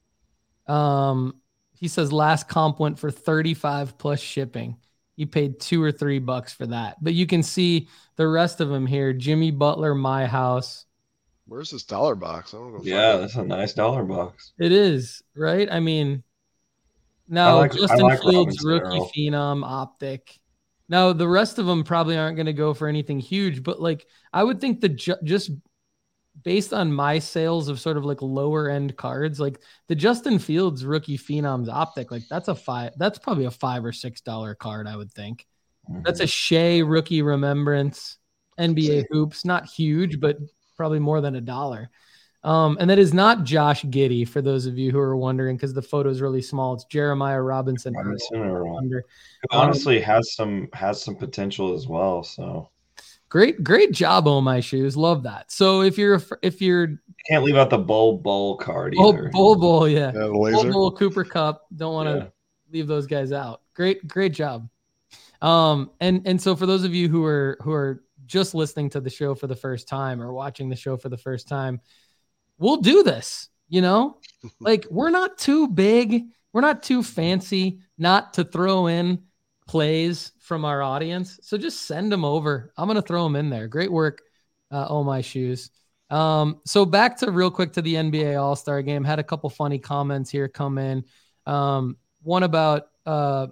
Um, he says last comp went for thirty-five plus shipping. He paid two or three bucks for that, but you can see the rest of them here. Jimmy Butler, My House. Where's this dollar box? I don't know. Yeah, that's a nice dollar box. It is, right? I mean, now I like- I Justin like Fields, Robinson rookie Earl. phenom, optic. Now the rest of them probably aren't going to go for anything huge, but like I would think the ju- just based on my sales of sort of like lower end cards, like the Justin Fields rookie phenoms optic, like that's a five, that's probably a five or six dollar card, I would think. That's a Shea rookie remembrance, N B A hoops, not huge, but probably more than a dollar. Um, and that is not Josh Giddey, for those of you who are wondering, because the photo is really small. It's Jeremiah Robinson. Robinson Earl. Under. Who honestly has some has some potential as well. So Great, great job on My Shoes. Love that. So if you're if you're can't leave out the bowl bowl card oh, either. Bull Bull, yeah, Yeah, the Bull laser. Bull, Cooper Cup. Don't want to Yeah. leave those guys out. Great, great job. Um, and and so for those of you who are who are just listening to the show for the first time or watching the show for the first time, we'll do this, you know, like we're not too big. We're not too fancy not to throw in plays from our audience. So just send them over. I'm going to throw them in there. Great work. Uh, oh, my shoes. Um, so back to real quick to the N B A All-Star game. Had a couple funny comments here come in. Um, one about uh,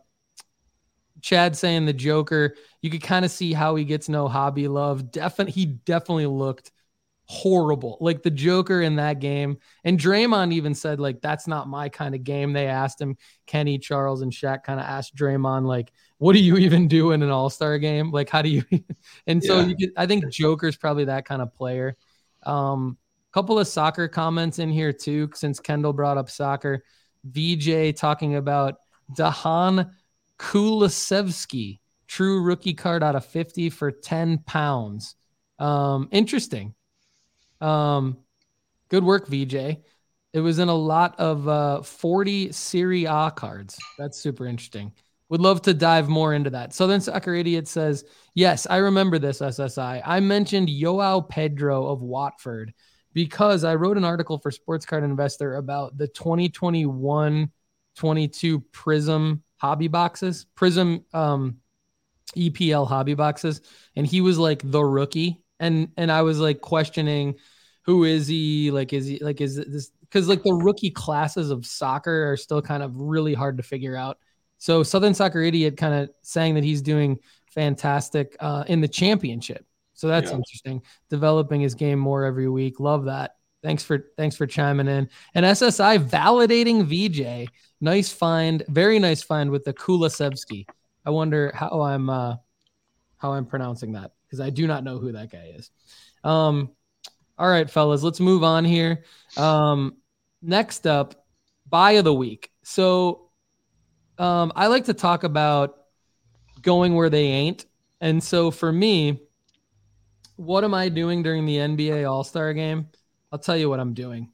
Chad saying the Joker. You could kind of see how he gets no hobby love. Definitely, he definitely looked horrible. Like the Joker in that game. And Draymond even said, like, that's not my kind of game. They asked him, Kenny, Charles, and Shaq kind of asked Draymond, like, what do you even do in an all-star game? Like, how do you, and so Yeah. you could, I think Joker's probably that kind of player. Um, couple of soccer comments in here too, since Kendall brought up soccer. V J talking about Dahan Kulisevsky, true rookie card out of fifty for ten pounds. Um, interesting. Um, good work, V J. It was in a lot of uh, forty Serie A cards. That's super interesting. Would love to dive more into that. Southern Soccer Idiot says, yes, I remember this, S S I. I mentioned Joao Pedro of Watford because I wrote an article for Sports Card Investor about the twenty twenty-one twenty-two Prism hobby boxes, Prism um, E P L hobby boxes. And he was like the rookie. And, and I was like questioning, who is he? Like, is he like, is this, because like the rookie classes of soccer are still kind of really hard to figure out. So Southern Soccer Idiot kind of saying that he's doing fantastic uh, in the championship. So that's Yeah. interesting. Developing his game more every week. Love that. Thanks for thanks for chiming in. And S S I validating V J. Nice find. Very nice find with the Kulisevsky. I wonder how I'm uh, how I'm pronouncing that because I do not know who that guy is. Um, all right, fellas, let's move on here. Um, next up, buy of the week. So um, I like to talk about going where they ain't. And so for me, what am I doing during the N B A All-Star game? I'll tell you what I'm doing.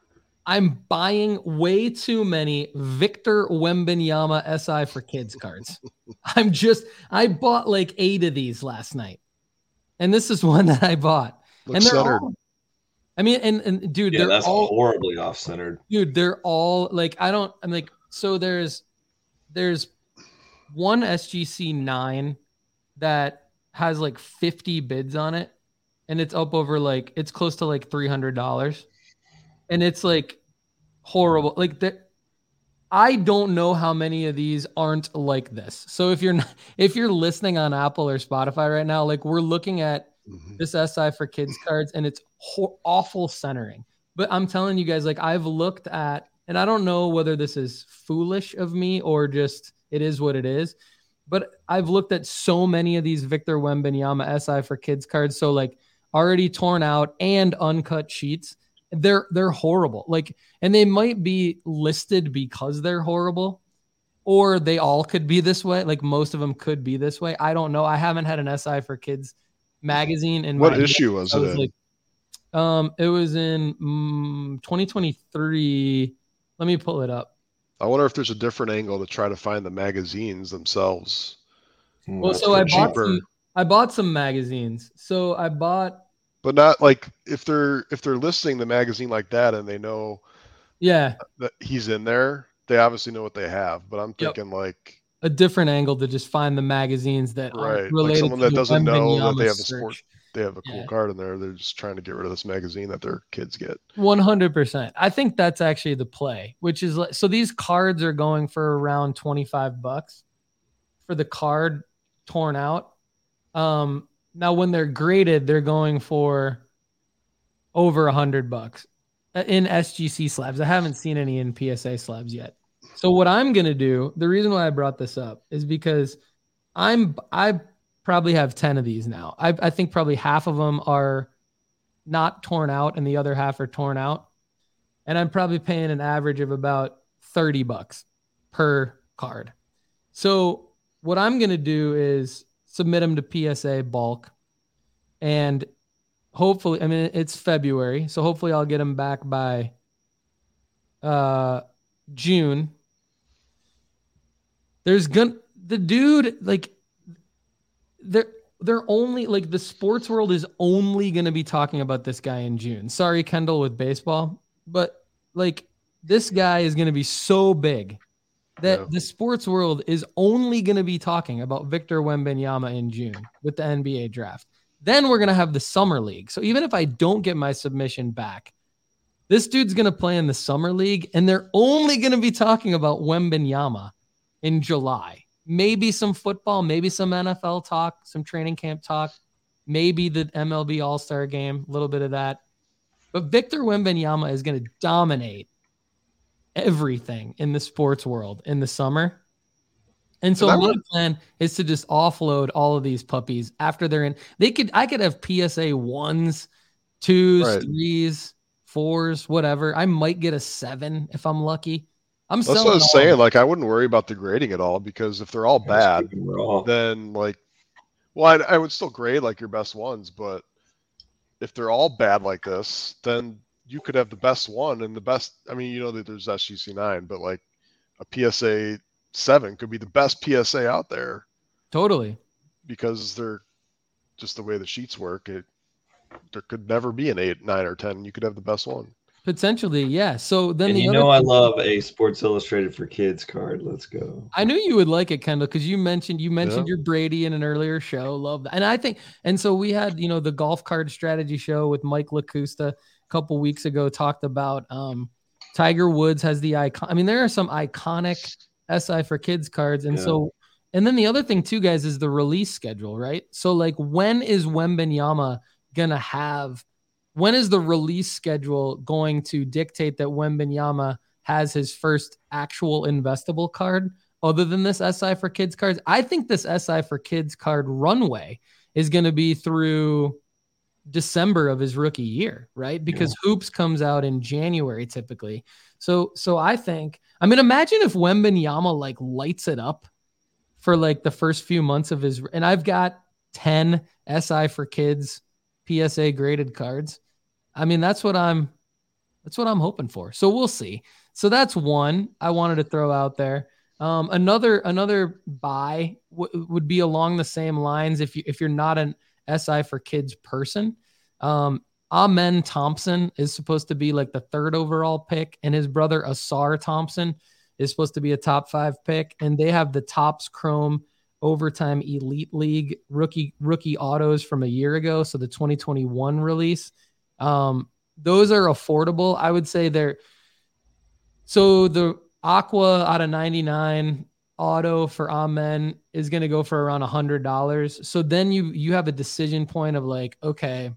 I'm buying way too many Victor Wembanyama S I for Kids cards. I'm just, I bought like eight of these last night. And this is one that I bought. Looks and they're centered. all, I mean, and, and dude, Yeah, they're that's all horribly off-centered. dude, they're all like, I don't, I'm like, so there's, there's one S G C nine that has like fifty bids on it. And it's up over like, it's close to like three hundred dollars. And it's like horrible. Like that. I don't know how many of these aren't like this. So if you're not, if you're listening on Apple or Spotify right now, like we're looking at Mhm. this S I for Kids cards and it's ho- awful centering. But I'm telling you guys, like I've looked at, and I don't know whether this is foolish of me or just it is what it is. But I've looked at so many of these Victor Wembanyama S I for Kids cards. So like already torn out and uncut sheets. They're they're horrible. Like, and they might be listed because they're horrible, or they all could be this way. Like most of them could be this way. I don't know. I haven't had an S I for Kids magazine in What my issue was I it was in? like, um, it was in mm, twenty twenty-three. Let me pull it up. I wonder if there's a different angle to try to find the magazines themselves. Mm, Well, that's so I for bought cheaper. some. I bought some magazines. So I bought. But not like if they're if they're listing the magazine like that and they know Yeah, that he's in there, they obviously know what they have. But I'm Yep. thinking like a different angle to just find the magazines that right, aren't like related someone to that the doesn't know that Wembanyama they have a search. sport, they have a cool Yeah. card in there. They're just trying to get rid of this magazine that their kids get. one hundred percent. I think that's actually the play, which is like, so these cards are going for around twenty-five bucks for the card torn out. Um, now when they're graded, they're going for over a hundred bucks in S G C slabs. I haven't seen any in P S A slabs yet. So what I'm going to do, the reason why I brought this up is because I'm, I probably have ten of these now. I, I think probably half of them are not torn out and the other half are torn out. And I'm probably paying an average of about thirty bucks per card. So what I'm going to do is submit them to P S A bulk and hopefully, I mean, it's February, so hopefully I'll get them back by uh, June. There's gonna, the dude, like, there, they're only like the sports world is only going to be talking about this guy in June. Sorry, Kendall, with baseball, but like this guy is going to be so big that Yeah. the sports world is only going to be talking about Victor Wembanyama in June with the N B A draft. Then we're going to have the summer league. So even if I don't get my submission back, this dude's going to play in the summer league, and they're only going to be talking about Wembanyama in July. Maybe some football, maybe some N F L talk, some training camp talk, maybe the M L B All-Star game, a little bit of that. But Victor Wembanyama is going to dominate everything in the sports world in the summer. And so And I my would- plan is to just offload all of these puppies after they're in. They could, I could have P S A ones, twos, Right. threes, fours, whatever. I might get a seven if I'm lucky. I'm That's what I selling was all saying. of them. Like, I wouldn't worry about the grading at all, because if they're all bad, Raw. then like, well, I, I would still grade like your best ones, but if they're all bad like this, then you could have the best one and the best. I mean, you know that there's S G C nine, but like a P S A seven could be the best P S A out there Totally. because they're just the way the sheets work. It there could never be an eight, nine, or ten. You could have the best one. Potentially, yeah. So then And the you other know I thing- love a Sports Illustrated for Kids card. Let's go. I knew you would like it, Kendall, because you mentioned you mentioned Yeah. your Brady in an earlier show. Love that. And I think, and so we had, you know, the golf card strategy show with Mike LaCusta a couple weeks ago, talked about um Tiger Woods has the icon. I mean, there are some iconic S I for Kids cards. And Yeah. so, and then the other thing too, guys, is the release schedule, right? So like when is Wembanyama gonna have when is the release schedule going to dictate that Wembanyama has his first actual investable card other than this S I for Kids cards? I think this S I for Kids card runway is going to be through December of his rookie year, right? Because yeah. Hoops comes out in January typically. So, so I think, I mean, imagine if Wembanyama like lights it up for like the first few months of his, and I've got ten S I for Kids P S A graded cards. I mean, that's what I'm, that's what I'm hoping for. So we'll see. So that's one I wanted to throw out there. Um, another, another buy w- would be along the same lines. If you, if you're not an S I for Kids person, um, Amen Thompson is supposed to be like the third overall pick, and his brother Asar Thompson is supposed to be a top five pick. And they have the Topps Chrome Overtime Elite League rookie, rookie autos from a year ago. So the twenty twenty-one release. Um, those are affordable. I would say they're, so the Aqua out of ninety-nine auto for Amen is going to go for around a hundred dollars. So then you, you have a decision point of like, okay,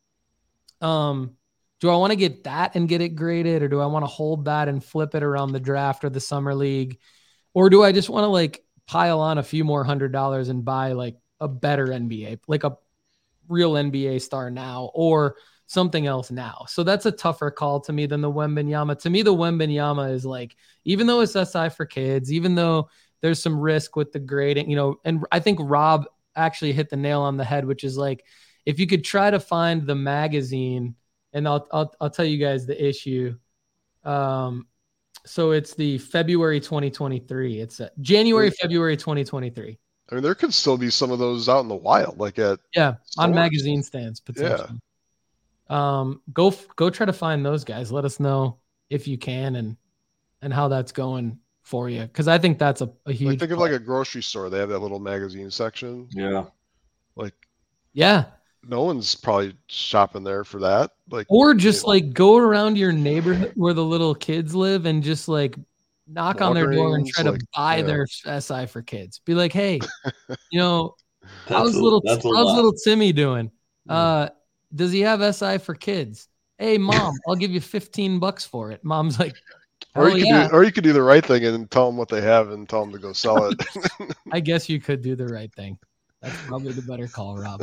um, do I want to get that and get it graded, or do I want to hold that and flip it around the draft or the summer league? Or do I just want to like pile on a few more hundred dollars and buy like a better N B A, like a real N B A star now, or something else now? So that's a tougher call to me than the Wembanyama. To me, the Wembanyama is like, even though it's S I for Kids, even though there's some risk with the grading, you know, and I think Rob actually hit the nail on the head, which is like, if you could try to find the magazine, and I'll, I'll, I'll tell you guys the issue. Um, so it's the February twenty twenty-three. It's a January, February twenty twenty-three. I mean, there could still be some of those out in the wild, like at yeah, on stores. magazine stands potentially. Yeah. Um, go go try to find those guys. Let us know if you can and and how that's going for you, because I think that's a, a huge. Like think of like a grocery store. They have that little magazine section. Yeah. Like yeah, no one's probably shopping there for that. Like or just you know, like go around your neighborhood where the little kids live and just like knock on their door and try like, to buy yeah. their S I for Kids. Be like, hey, you know, That's how's a- little that's a how's lot. little Timmy doing? Uh, does he have S I for Kids? Hey, mom, I'll give you fifteen bucks for it. Mom's like, or oh, you could yeah. do, or you could do the right thing and tell them what they have and tell them to go sell it. I guess you could do the right thing. That's probably the better call, Rob.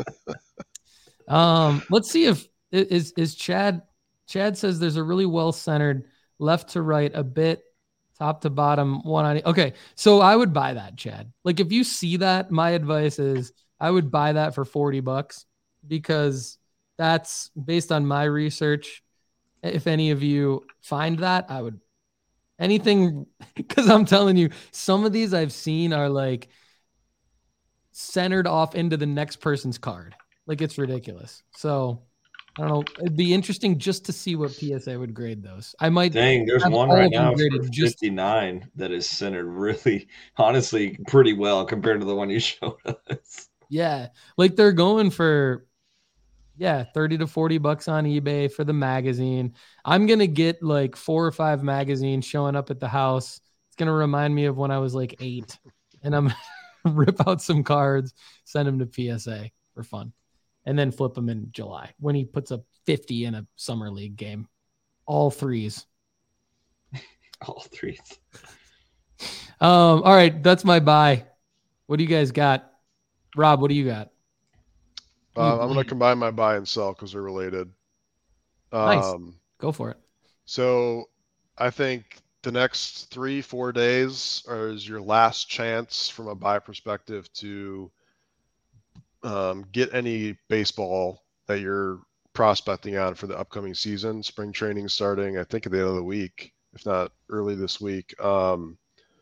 Um, let's see if is is Chad. Chad says there's a really well centered left to right, a bit top to bottom one ninety. Okay, so I would buy that, Chad. Like if you see that, my advice is I would buy that for forty bucks, because that's based on my research. If any of you find that, I would anything, because I'm telling you, some of these I've seen are like centered off into the next person's card. Like, it's ridiculous. So I don't know. It'd be interesting just to see what P S A would grade those. I might. Dang, there's have one all right of them now for graded just fifty-nine that is centered really, honestly, pretty well compared to the one you showed us. yeah, like they're going for yeah, thirty to forty bucks on eBay for the magazine. I'm going to get like four or five magazines showing up at the house. It's going to remind me of when I was like eight, and I'm rip out some cards, send them to P S A for fun, and then flip them in July when he puts up fifty in a summer league game. All threes. All threes. Um, all right, that's my buy. What do you guys got? Rob, what do you got? Uh, I'm going to combine my buy and sell because they're related. Um, nice. Go for it. So I think the next three, four days are, is your last chance from a buy perspective to um, get any baseball that you're prospecting on for the upcoming season. Spring training starting, I think, at the end of the week, if not early this week. Um,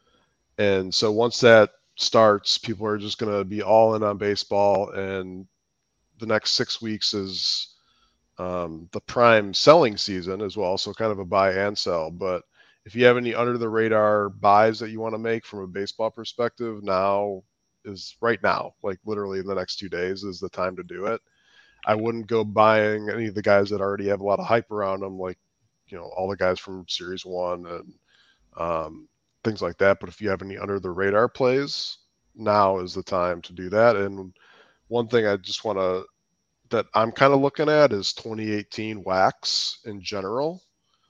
and so once that starts, people are just going to be all in on baseball, and the next six weeks is um, the prime selling season as well. So kind of a buy and sell. But if you have any under the radar buys that you want to make from a baseball perspective, now is right now, like literally in the next two days is the time to do it. I wouldn't go buying any of the guys that already have a lot of hype around them, like, you know, all the guys from Series One and um, things like that. But if you have any under the radar plays, now is the time to do that. And one thing I just want to that I'm kind of looking at is twenty eighteen wax in general.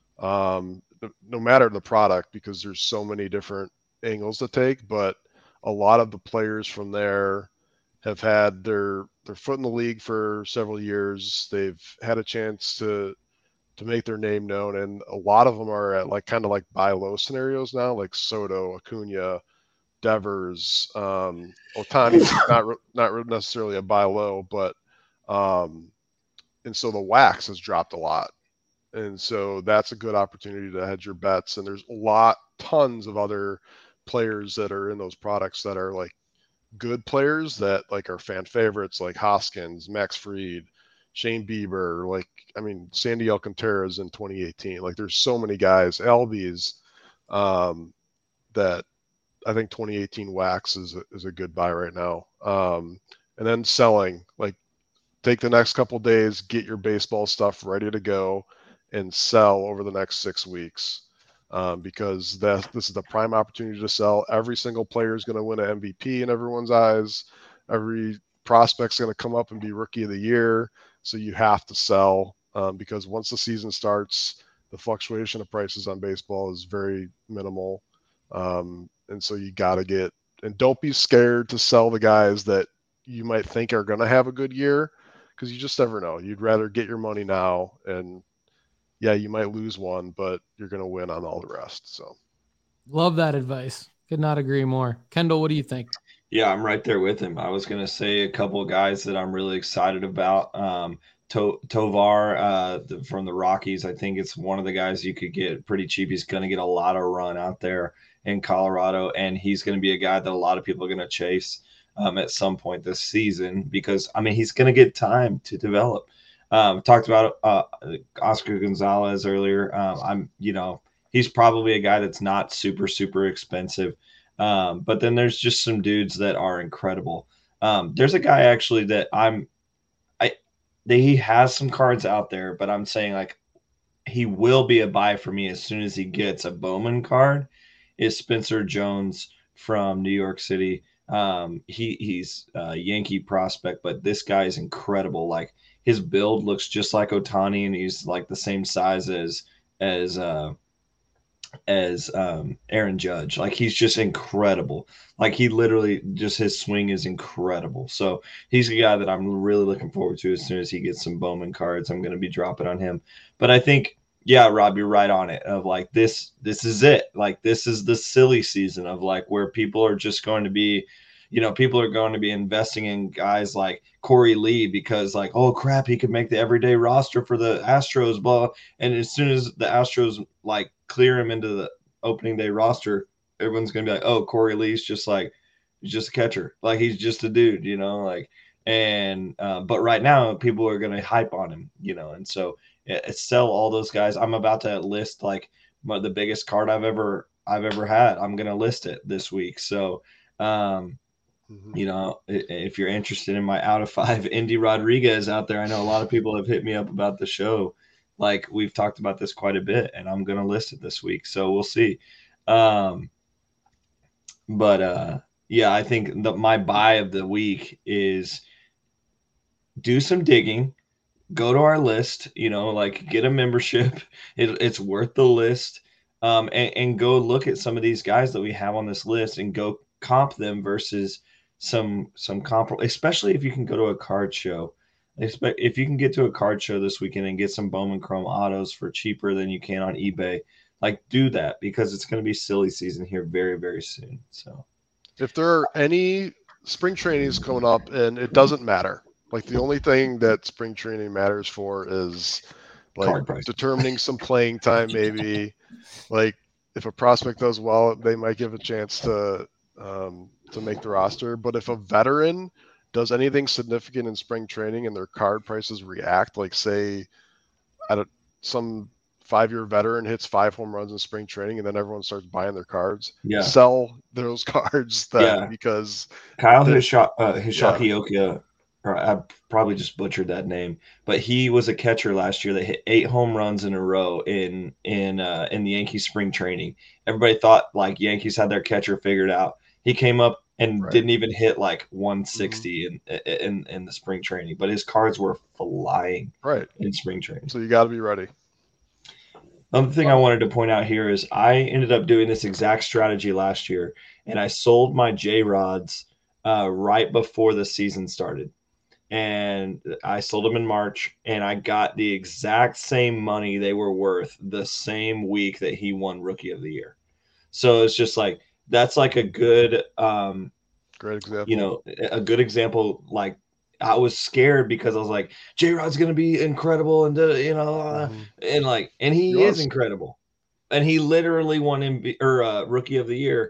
Um, no matter the product, because there's so many different angles to take, but a lot of the players from there have had their their foot in the league for several years. They've had a chance to to make their name known, and a lot of them are at like kind of like buy low scenarios now, like Soto, Acuna, Devers, um, Ohtani's not not necessarily a buy low, but um, and so the wax has dropped a lot. And so that's a good opportunity to hedge your bets. And there's a lot, tons of other players that are in those products that are like good players that like are fan favorites, like Hoskins, Max Fried, Shane Bieber, like, I mean, Sandy Alcantara's in twenty eighteen. Like there's so many guys, Albies, um, that I think twenty eighteen wax is a, is a good buy right now. Um, and then selling, like take the next couple days, get your baseball stuff ready to go, and sell over the next six weeks um, because that this is the prime opportunity to sell. Every single player is going to win an M V P in everyone's eyes. Every prospect's going to come up and be rookie of the year. So you have to sell um, because once the season starts, the fluctuation of prices on baseball is very minimal. Um, and so you got to get, and don't be scared to sell the guys that you might think are going to have a good year because you just never know. You'd rather get your money now, and yeah, you might lose one, but you're going to win on all the rest. So love that advice. Could not agree more. Kendall, what do you think? Yeah, I'm right there with him. I was going to say a couple of guys that I'm really excited about. Um, to- Tovar uh, the, from the Rockies, I think it's one of the guys you could get pretty cheap. He's going to get a lot of run out there in Colorado, and he's going to be a guy that a lot of people are going to chase um, at some point this season because, I mean, he's going to get time to develop. Um, talked about uh, Oscar Gonzalez earlier. Um, I'm, you know, he's probably a guy that's not super, super expensive. Um, but then there's just some dudes that are incredible. Um, there's a guy actually that I'm, I, that he has some cards out there, but I'm saying like he will be a buy for me as soon as he gets a Bowman card. Is Spencer Jones from New York City? Um, he he's a Yankee prospect, but this guy is incredible. Like his build looks just like Ohtani, and he's like the same size as as uh, as um, Aaron Judge. Like he's just incredible. Like he literally just his swing is incredible. So he's a guy that I'm really looking forward to. As soon as he gets some Bowman cards, I'm going to be dropping on him. But I think, yeah, Rob, you're right on it. Of like this, this is it. Like this is the silly season of like where people are just going to be. You know, people are going to be investing in guys like Corey Lee because, like, oh crap, he could make the everyday roster for the Astros, blah. And as soon as the Astros like clear him into the opening day roster, everyone's going to be like, oh, Corey Lee's just like He's just a catcher. Like he's just a dude, you know, like, and, uh, but right now people are going to hype on him, you know, and so it, sell all those guys. I'm about to list like my, the biggest card I've ever, I've ever had. I'm going to list it this week. So, um, mm-hmm. you know, if you're interested in my out of five Indy Rodriguez out there, I know a lot of people have hit me up about the show. Like we've talked about this quite a bit, and I'm going to list it this week. So we'll see. Um, but, uh, yeah, I think that my buy of the week is do some digging, go to our list, you know, like get a membership. It, it's worth the list. Um, and, and go look at some of these guys that we have on this list and go comp them versus some, some comp, especially if you can go to a card show. If you can get to a card show this weekend and get some Bowman Chrome autos for cheaper than you can on eBay, like do that because it's going to be silly season here very, very soon. So. If there are any spring trainings coming up, and it doesn't matter, like the only thing that spring training matters for is like determining some playing time, maybe like if a prospect does well, they might give a chance to um, to make the roster. But if a veteran does anything significant in spring training and their card prices react, like say at a, some five-year veteran hits five home runs in spring training and then everyone starts buying their cards, yeah. sell those cards then yeah. because Kyle Hisha- uh, Hishakioka, yeah. or I probably just butchered that name, but he was a catcher last year that hit eight home runs in a row in in uh, in the Yankees spring training. Everybody thought like Yankees had their catcher figured out. He came up and right. didn't even hit like one sixty mm-hmm. in, in in the spring training, but his cards were flying right in spring training. So you got to be ready. Another thing I wanted to point out here is I ended up doing this exact strategy last year, and I sold my J-Rods uh, right before the season started. And I sold them in March, and I got the exact same money they were worth the same week that he won Rookie of the Year. So it's just like, that's like a good, um, great example. You know, a good example. Like I was scared because I was like, J-Rod's going to be incredible. And, uh, you know, uh, mm-hmm. and like, and he, he is was. incredible. And he literally won M V P or uh, Rookie of the Year.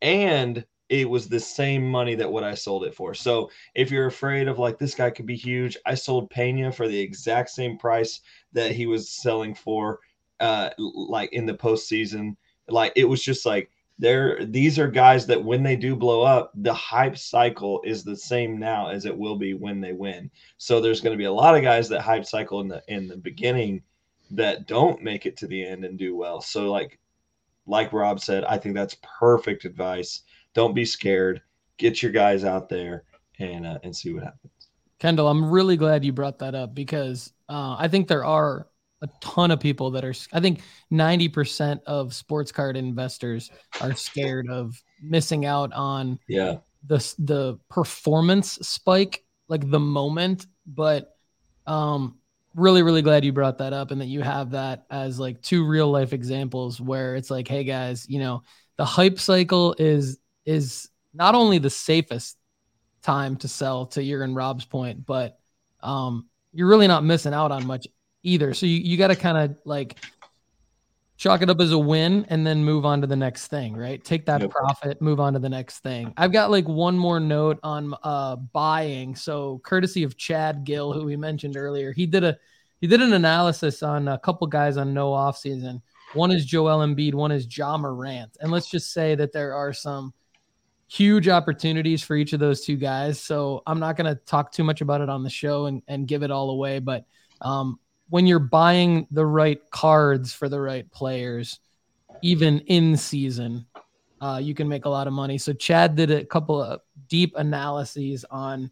And it was the same money that what I sold it for. So if you're afraid of like, this guy could be huge, I sold Pena for the exact same price that he was selling for, uh, like in the postseason. Like, it was just like, there, these are guys that when they do blow up, the hype cycle is the same now as it will be when they win. So there's going to be a lot of guys that hype cycle in the, in the beginning that don't make it to the end and do well. So like, like Rob said, I think that's perfect advice. Don't be scared. Get your guys out there and uh, and see what happens. Kendall, I'm really glad you brought that up because uh, I think there are a ton of people that are, I think ninety percent of sports card investors are scared of missing out on yeah. the, the performance spike, like the moment. But um, really, really glad you brought that up and that you have that as like two real life examples where it's like, hey guys, you know, the hype cycle is, is not only the safest time to sell, to your and Rob's point, but um, you're really not missing out on much either. So you, you got to kind of like chalk it up as a win and then move on to the next thing, right? Take that yep. profit, move on to the next thing. I've got like one more note on uh, buying. So courtesy of Chad Gill, who we mentioned earlier, he did a, he did an analysis on a couple guys on no off season. One is Joel Embiid, one is Ja Morant. And let's just say that there are some huge opportunities for each of those two guys. So I'm not going to talk too much about it on the show and, and give it all away. But um, when you're buying the right cards for the right players, even in season, uh, you can make a lot of money. So Chad did a couple of deep analyses on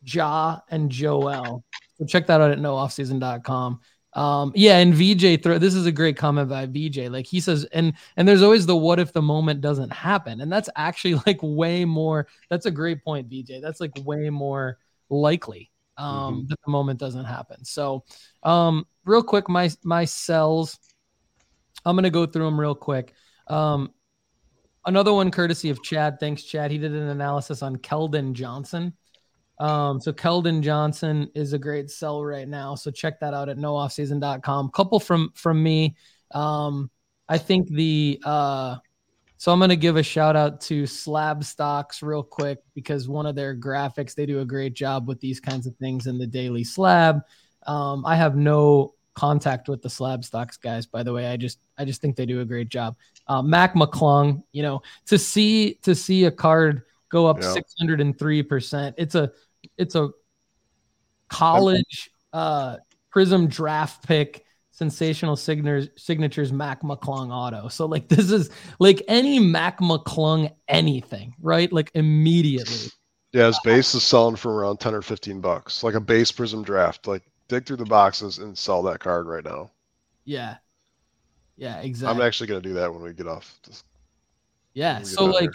Ja and Joel. So check that out at no off season dot com. Um, yeah. And V J, throw, this is a great comment by V J. Like he says, and, and there's always the, what if the moment doesn't happen? And that's actually like way more, that's a great point, V J. That's like way more likely, um, mm-hmm. that the moment doesn't happen. So, um, real quick, my, my sells, I'm going to go through them real quick. Um, another one courtesy of Chad. Thanks, Chad. He did an analysis on Keldon Johnson. Um, so Keldon Johnson is a great sell right now. So check that out at no off season dot com. Couple from, from me. Um, I think the, uh, So I'm going to give a shout out to Slab Stocks real quick, because one of their graphics, they do a great job with these kinds of things in the Daily Slab. Um, I have no contact with the Slab Stocks guys, by the way. I just, I just think they do a great job. Uh, Mac McClung, you know, to see, to see a card go up yeah. six hundred three percent. It's a, it's a college uh, Prism draft pick, sensational signatures, signatures Mac McClung auto. So like, this is like any Mac McClung anything, right? Like immediately. Yeah, his base is selling for around ten or fifteen bucks, like a base Prism draft. Like, dig through the boxes and sell that card right now. Yeah. Yeah, exactly. I'm actually going to do that when we get off. This, yeah. So like, here.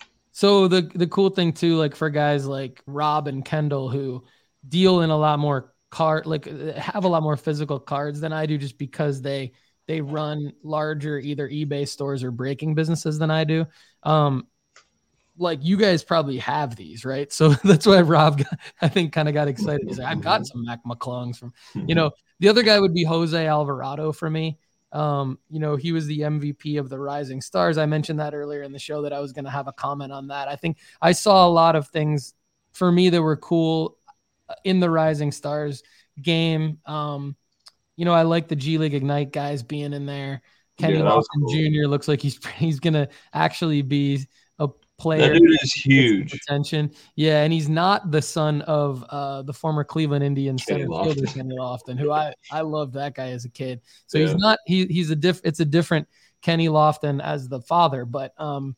so the, the cool thing too, like for guys like Rob and Kendall who deal in a lot more card, like have a lot more physical cards than I do, just because they, they run larger, either eBay stores or breaking businesses than I do. Um, like you guys probably have these, right? So that's why Rob, got, I think, kind of got excited. He's like, I've got some Mac McClungs from, you know, the other guy would be Jose Alvarado for me. Um, you know, he was the M V P of the Rising Stars. I mentioned that earlier in the show that I was going to have a comment on that. I think I saw a lot of things for me that were cool in the Rising Stars game. Um, you know, I like the G League Ignite guys being in there. Kenny yeah, Lofton cool. Junior looks like he's he's going to actually be a player. That dude is huge. Attention. Yeah, and he's not the son of uh, the former Cleveland Indians center fielder Kenny Lofton, who I I loved that guy as a kid. So yeah. he's not he he's a diff it's a different Kenny Lofton as the father, but um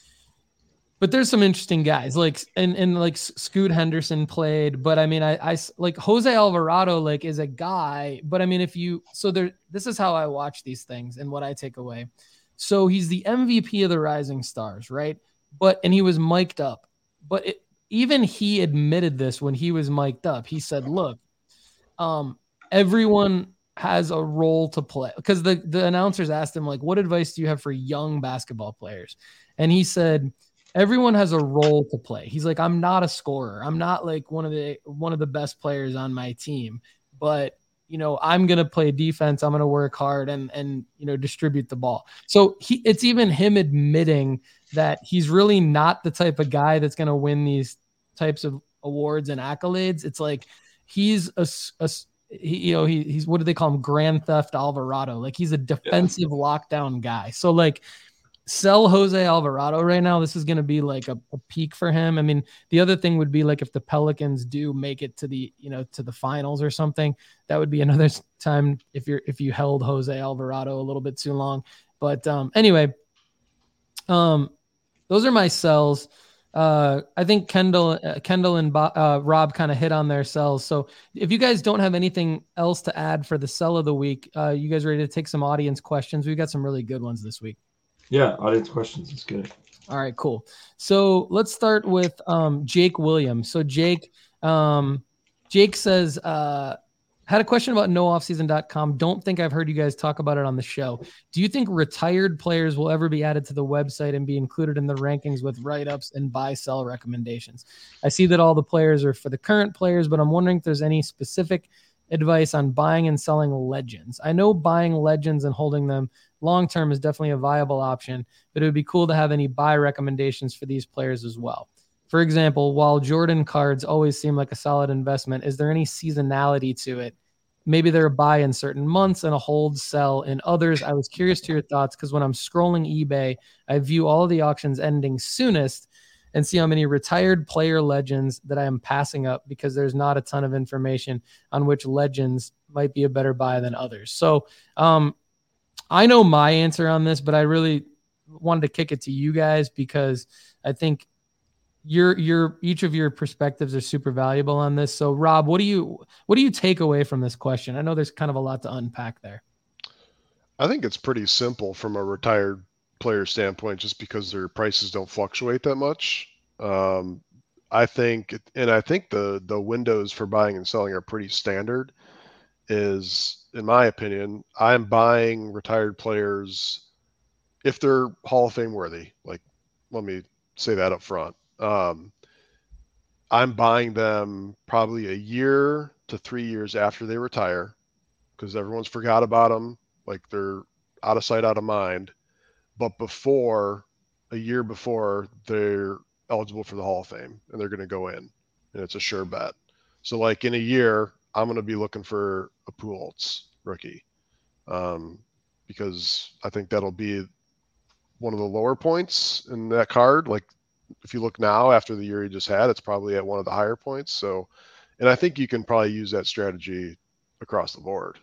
but there's some interesting guys like and and like Scoot Henderson played, but I mean I I like Jose Alvarado like is a guy, but I mean if you so there this is how I watch these things and what I take away. So he's the M V P of the Rising Stars, right? But, and he was mic'd up, but it, even he admitted this when he was mic'd up. He said, look, um, everyone has a role to play, because the, the announcers asked him, like, what advice do you have for young basketball players? And he said, everyone has a role to play. He's like, I'm not a scorer. I'm not like one of the, one of the best players on my team, but you know, I'm going to play defense. I'm going to work hard and, and, you know, distribute the ball. So he, it's even him admitting that he's really not the type of guy that's going to win these types of awards and accolades. It's like, he's a, a he, you know, he, he's, what do they call him? Grand Theft Alvarado. Like he's a defensive yeah. lockdown guy. So like, sell Jose Alvarado right now. This is going to be like a, a peak for him. I mean, the other thing would be like if the Pelicans do make it to the, you know, to the finals or something, that would be another time if you're, if you held Jose Alvarado a little bit too long. But um, anyway, um, those are my sells. Uh, I think Kendall, uh, Kendall and Bo- uh, Rob kind of hit on their sells. So if you guys don't have anything else to add for the sell of the week, uh, you guys ready to take some audience questions? We've got some really good ones this week. Yeah, audience questions is good. All right, cool. So let's start with um, Jake Williams. So Jake, um, Jake says, uh, had a question about no off season dot com. Don't think I've heard you guys talk about it on the show. Do you think retired players will ever be added to the website and be included in the rankings with write-ups and buy-sell recommendations? I see that all the players are for the current players, but I'm wondering if there's any specific advice on buying and selling legends. I know buying legends and holding them long-term is definitely a viable option, but it would be cool to have any buy recommendations for these players as well. For example, while Jordan cards always seem like a solid investment, is there any seasonality to it? Maybe they're a buy in certain months and a hold sell in others. I was curious to your thoughts because when I'm scrolling eBay, I view all of the auctions ending soonest and see how many retired player legends that I am passing up because there's not a ton of information on which legends might be a better buy than others. So um, I know my answer on this, but I really wanted to kick it to you guys because I think your your each of your perspectives are super valuable on this. So Rob, what do you what do you take away from this question? I know there's kind of a lot to unpack there. I think it's pretty simple from a retired player standpoint, just because their prices don't fluctuate that much. Um, I think, and I think the the windows for buying and selling are pretty standard. Is, in my opinion, I'm buying retired players if they're Hall of Fame worthy. Like, let me say that up front. Um, I'm buying them probably a year to three years after they retire because everyone's forgot about them. Like they're out of sight, out of mind. But before a year before they're eligible for the Hall of Fame and they're going to go in, and it's a sure bet. So like in a year, I'm going to be looking for a Pujols rookie, um, because I think that'll be one of the lower points in that card. Like if you look now after the year he just had, it's probably at one of the higher points. So, and I think you can probably use that strategy across the board.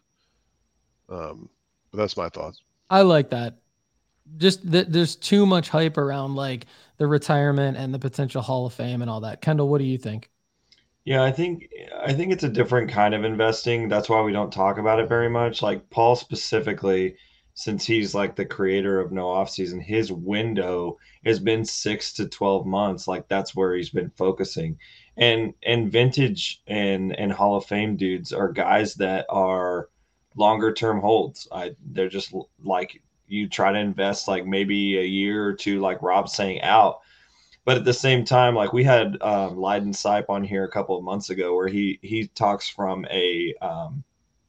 Um, but that's my thoughts. I like that. Just th- there's too much hype around like the retirement and the potential Hall of Fame and all that. Kendall, what do you think? Yeah, I think I think it's a different kind of investing. That's why we don't talk about it very much. Like Paul specifically, since he's like the creator of No Offseason, his window has been six to twelve months. Like that's where he's been focusing. And and vintage and and Hall of Fame dudes are guys that are longer term holds. I they're just like you try to invest like maybe a year or two, like Rob's saying, out. But at the same time, like we had um, Leiden Sipe on here a couple of months ago, where he he talks from a um,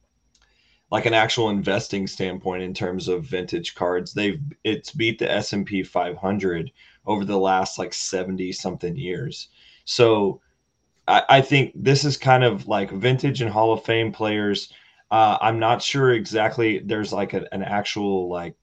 like an actual investing standpoint in terms of vintage cards. They've it's beat the S and P five hundred over the last like seventy something years. So I, I think this is kind of like vintage and Hall of Fame players. Uh, I'm not sure exactly. There's like a, an actual like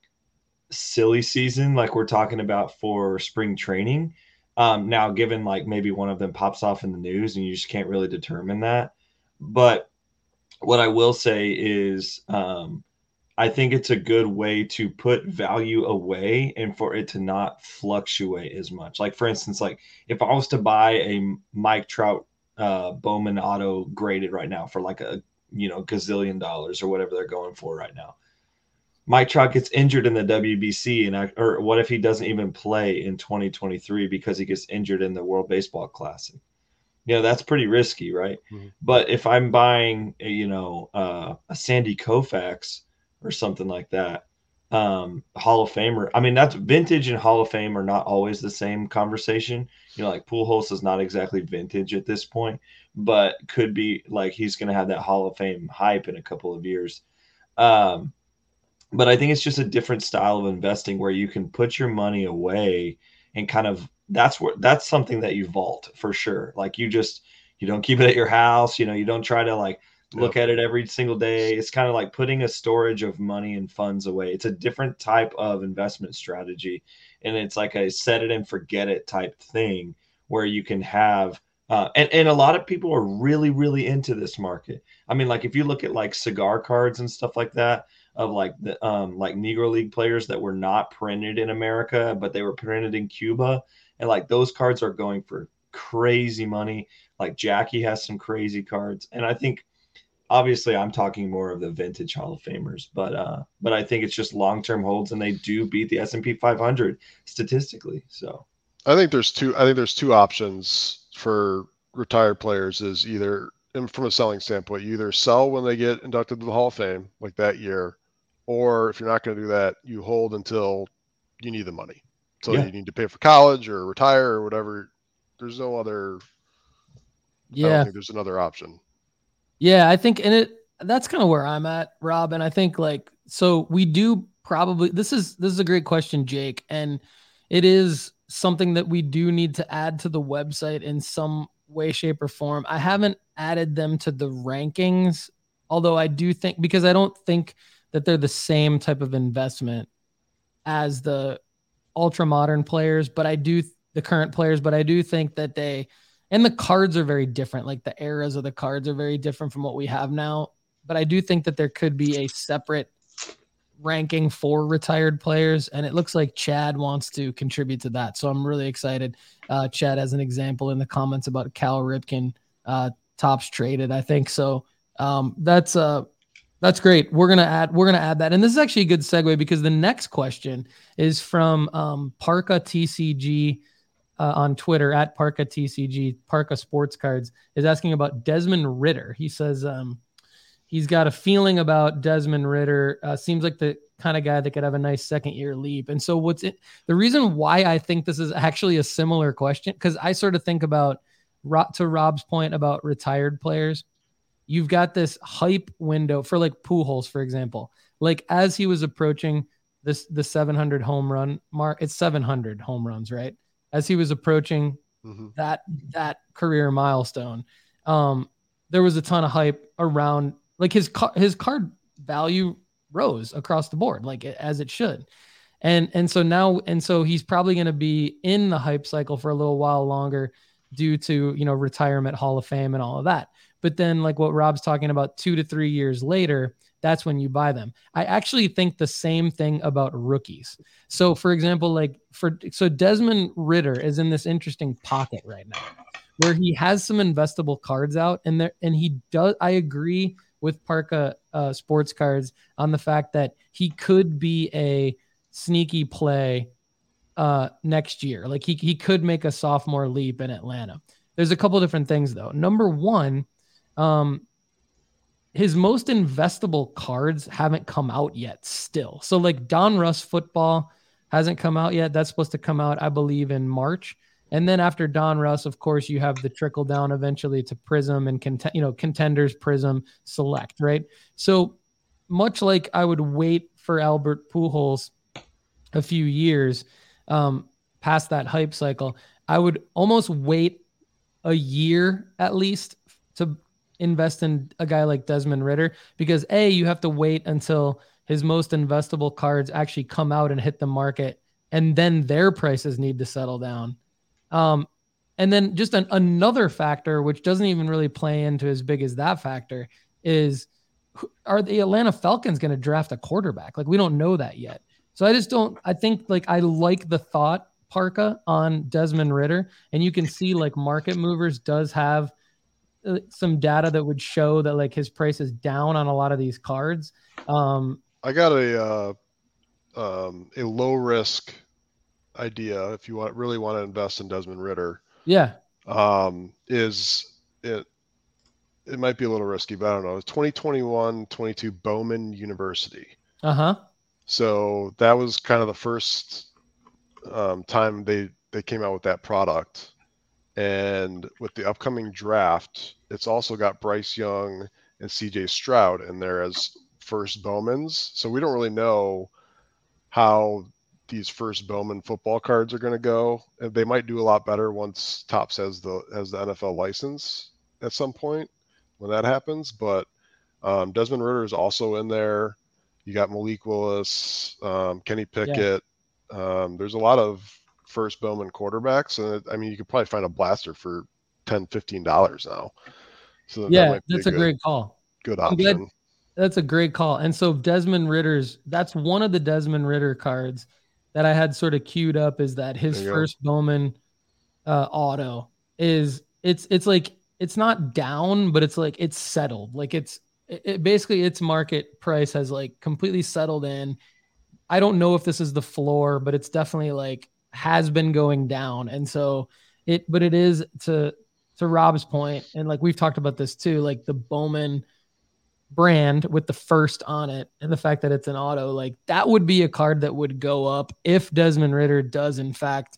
silly season like we're talking about for spring training. Um, now, given like maybe one of them pops off in the news and you just can't really determine that. But what I will say is um, I think it's a good way to put value away and for it to not fluctuate as much. Like, for instance, like if I was to buy a Mike Trout uh, Bowman auto graded right now for like a, you know, gazillion dollars or whatever they're going for right now, Mike Trout gets injured in the W B C, and I, or what if he doesn't even play in twenty twenty-three because he gets injured in the World Baseball Classic? You know, that's pretty risky, right? Mm-hmm. But if I'm buying, a, you know, uh, a Sandy Koufax or something like that, um, Hall of Famer. I mean, that's vintage and Hall of Fame are not always the same conversation. You know, like Pujols is not exactly vintage at this point, but could be like he's going to have that Hall of Fame hype in a couple of years. Um, But I think it's just a different style of investing where you can put your money away and kind of that's what that's something that you vault for sure. Like you just you don't keep it at your house, you know, you don't try to like look yep. at it every single day. It's kind of like putting a storage of money and funds away. It's a different type of investment strategy. And it's like a set it and forget it type thing where you can have uh, and, and a lot of people are really, really into this market. I mean, like if you look at like cigar cards and stuff like that, of like the um like Negro League players that were not printed in America, but they were printed in Cuba. And like those cards are going for crazy money. Like Jackie has some crazy cards. And I think obviously I'm talking more of the vintage Hall of Famers, but uh but I think it's just long-term holds and they do beat the S and P five hundred statistically. So I think there's two I think there's two options for retired players is either and from a selling standpoint, you either sell when they get inducted to the Hall of Fame, like that year, or if you're not going to do that, you hold until you need the money. So yeah. you need to pay for college or retire or whatever. There's no other. Yeah. I don't think there's another option. Yeah, I think, and it that's kind of where I'm at, Rob. And I think like, so we do probably, this is, this is a great question, Jake. And it is something that we do need to add to the website in some way, shape, or form. I haven't added them to the rankings, although I do think, because I don't think that they're the same type of investment as the ultra modern players, but I do the current players, but I do think that they, and the cards are very different. Like the eras of the cards are very different from what we have now, but I do think that there could be a separate ranking for retired players. And it looks like Chad wants to contribute to that. So I'm really excited. Uh, Chad has an example in the comments about Cal Ripken, uh, tops traded, I think. So um, that's uh, that's great. We're gonna add we're gonna add that, and this is actually a good segue because the next question is from um, Parka T C G uh, on Twitter at Parka T C G. Parka Sports Cards is asking about Desmond Ritter. He says um, he's got a feeling about Desmond Ritter. Uh, seems like the kind of guy that could have a nice second year leap. And so what's it? The reason why I think this is actually a similar question, because I sort of think about to Rob's point about retired players. You've got this hype window for like Pujols, for example. Like as he was approaching this the seven hundred home run mark. It's seven hundred home runs, right? As he was approaching mm-hmm. that that career milestone, um, there was a ton of hype around, like his his card value rose across the board, like as it should. And and so now and so he's probably going to be in the hype cycle for a little while longer due to, you know, retirement, Hall of Fame and all of that. But then, like what Rob's talking about, two to three years later, that's when you buy them. I actually think the same thing about rookies. So for example, like for so Desmond Ridder is in this interesting pocket right now where he has some investable cards out, and there and he does. I agree with Parka uh, Sports Cards on the fact that he could be a sneaky play uh, next year. Like he he could make a sophomore leap in Atlanta. There's a couple different things though. Number one, um, his most investable cards haven't come out yet still. So like Donruss football hasn't come out yet. That's supposed to come out, I believe, in March. And then after Donruss, of course, you have the trickle down eventually to Prism and cont- you know, Contenders, Prism, Select, right? So much like I would wait for Albert Pujols a few years um, past that hype cycle, I would almost wait a year at least to invest in a guy like Desmond Ridder, because A, you have to wait until his most investable cards actually come out and hit the market, and then their prices need to settle down. Um, and then just an, another factor, which doesn't even really play into as big as that factor, is are the Atlanta Falcons going to draft a quarterback? Like, we don't know that yet. So I just don't, I think like I like the thought, Parka, on Desmond Ridder, and you can see like Market Movers does have uh, some data that would show that like his price is down on a lot of these cards. Um, I got a, uh, um, a low risk idea. If you want, really want to invest in Desmond Ridder. Yeah. Um, is it, it might be a little risky, but I don't know. It's twenty twenty-one twenty-two Bowman University. Uh-huh. So that was kind of the first um, time they, they came out with that product. And with the upcoming draft, it's also got Bryce Young and C J Stroud in there as first Bowmans. So we don't really know how these first Bowman football cards are going to go. They might do a lot better once Topps has the, has the N F L license at some point when that happens. But um, Desmond Ridder is also in there. You got Malik Willis, um, Kenny Pickett. Yeah. Um, there's a lot of first Bowman quarterbacks. And I mean, you could probably find a blaster for ten dollars, fifteen dollars now. So yeah, that might be that's a, a good, great call. Good option. That's a great call. And so Desmond Ritter's, that's one of the Desmond Ridder cards that I had sort of queued up, is that his first go. Bowman uh, auto is it's, it's like, it's not down, but it's like, it's settled. Like it's, it, it basically its market price has like completely settled in. I don't know if this is the floor, but it's definitely like has been going down. And so it, but it is to, to Rob's point, and like we've talked about this too, like the Bowman brand with the first on it and the fact that it's an auto, like that would be a card that would go up if Desmond Ridder does in fact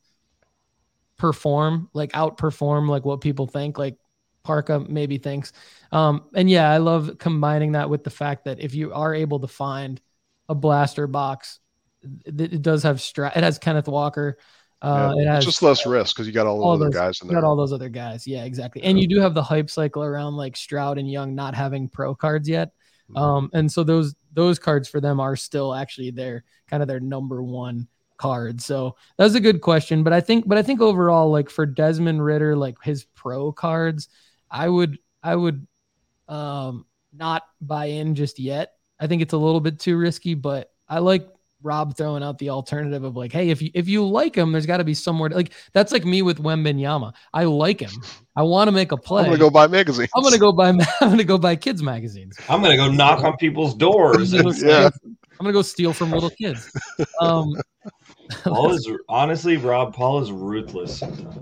perform, like outperform like what people think, like Parka maybe thinks. Um, and yeah, I love combining that with the fact that if you are able to find a blaster box, it, it does have Stra- it has Kenneth Walker. Uh, yeah, it has it's just less risk because you got all those all other those, guys in there. Got all those other guys. Yeah, exactly. And you do have the hype cycle around like Stroud and Young not having pro cards yet. Um, and so those those cards for them are still actually their kind of their number one card. So that's a good question. But I think but I think overall, like for Desmond Ridder, like his pro cards, I would I would um, not buy in just yet. I think it's a little bit too risky, but I like Rob throwing out the alternative of like, hey, if you if you like him, there's got to be somewhere to, like that's like me with Wembanyama. I like him. I want to make a play. I'm gonna go buy magazines. I'm gonna go buy. I'm gonna go buy kids magazines. I'm gonna go knock on people's doors. I'm gonna, And steal, yeah. I'm gonna go steal from little kids. Um, Paul is honestly, Rob. Paul is ruthless.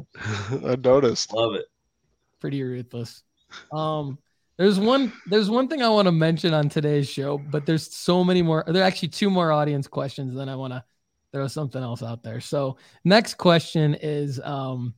I noticed. Love it. Pretty ruthless. Um, There's one there's one thing I want to mention on today's show, but there's so many more. There are actually two more audience questions, then I want to throw something else out there. So next question is um,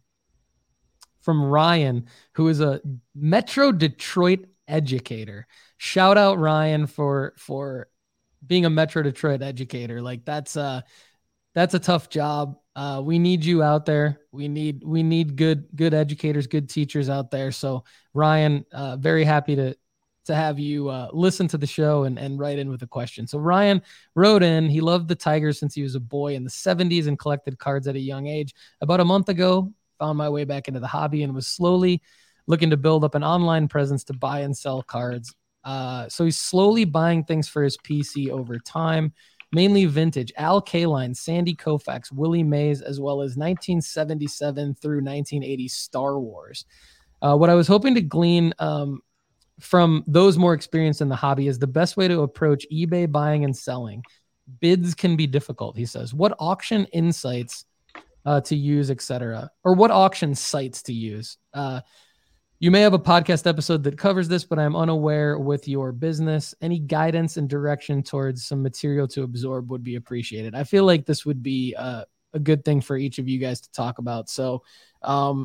from Ryan, who is a Metro Detroit educator. Shout out Ryan for for being a Metro Detroit educator. Like that's uh that's a tough job. Uh, we need you out there. We need we need good good educators, good teachers out there. So Ryan, uh, very happy to to have you uh, listen to the show and, and write in with a question. So Ryan wrote in, he loved the Tigers since he was a boy in the seventies and collected cards at a young age. About a month ago, found my way back into the hobby and was slowly looking to build up an online presence to buy and sell cards. Uh, so he's slowly buying things for his P C over time, mainly vintage, Al Kaline, Sandy Koufax, Willie Mays, as well as nineteen seventy-seven through nineteen eighty Star Wars. Uh, what I was hoping to glean um, from those more experienced in the hobby is the best way to approach eBay buying and selling. Bids can be difficult, he says. What auction insights uh, to use, et cetera, or what auction sites to use? Uh, You may have a podcast episode that covers this, but I'm unaware with your business. Any guidance and direction towards some material to absorb would be appreciated. I feel like this would be uh, a good thing for each of you guys to talk about. So, um,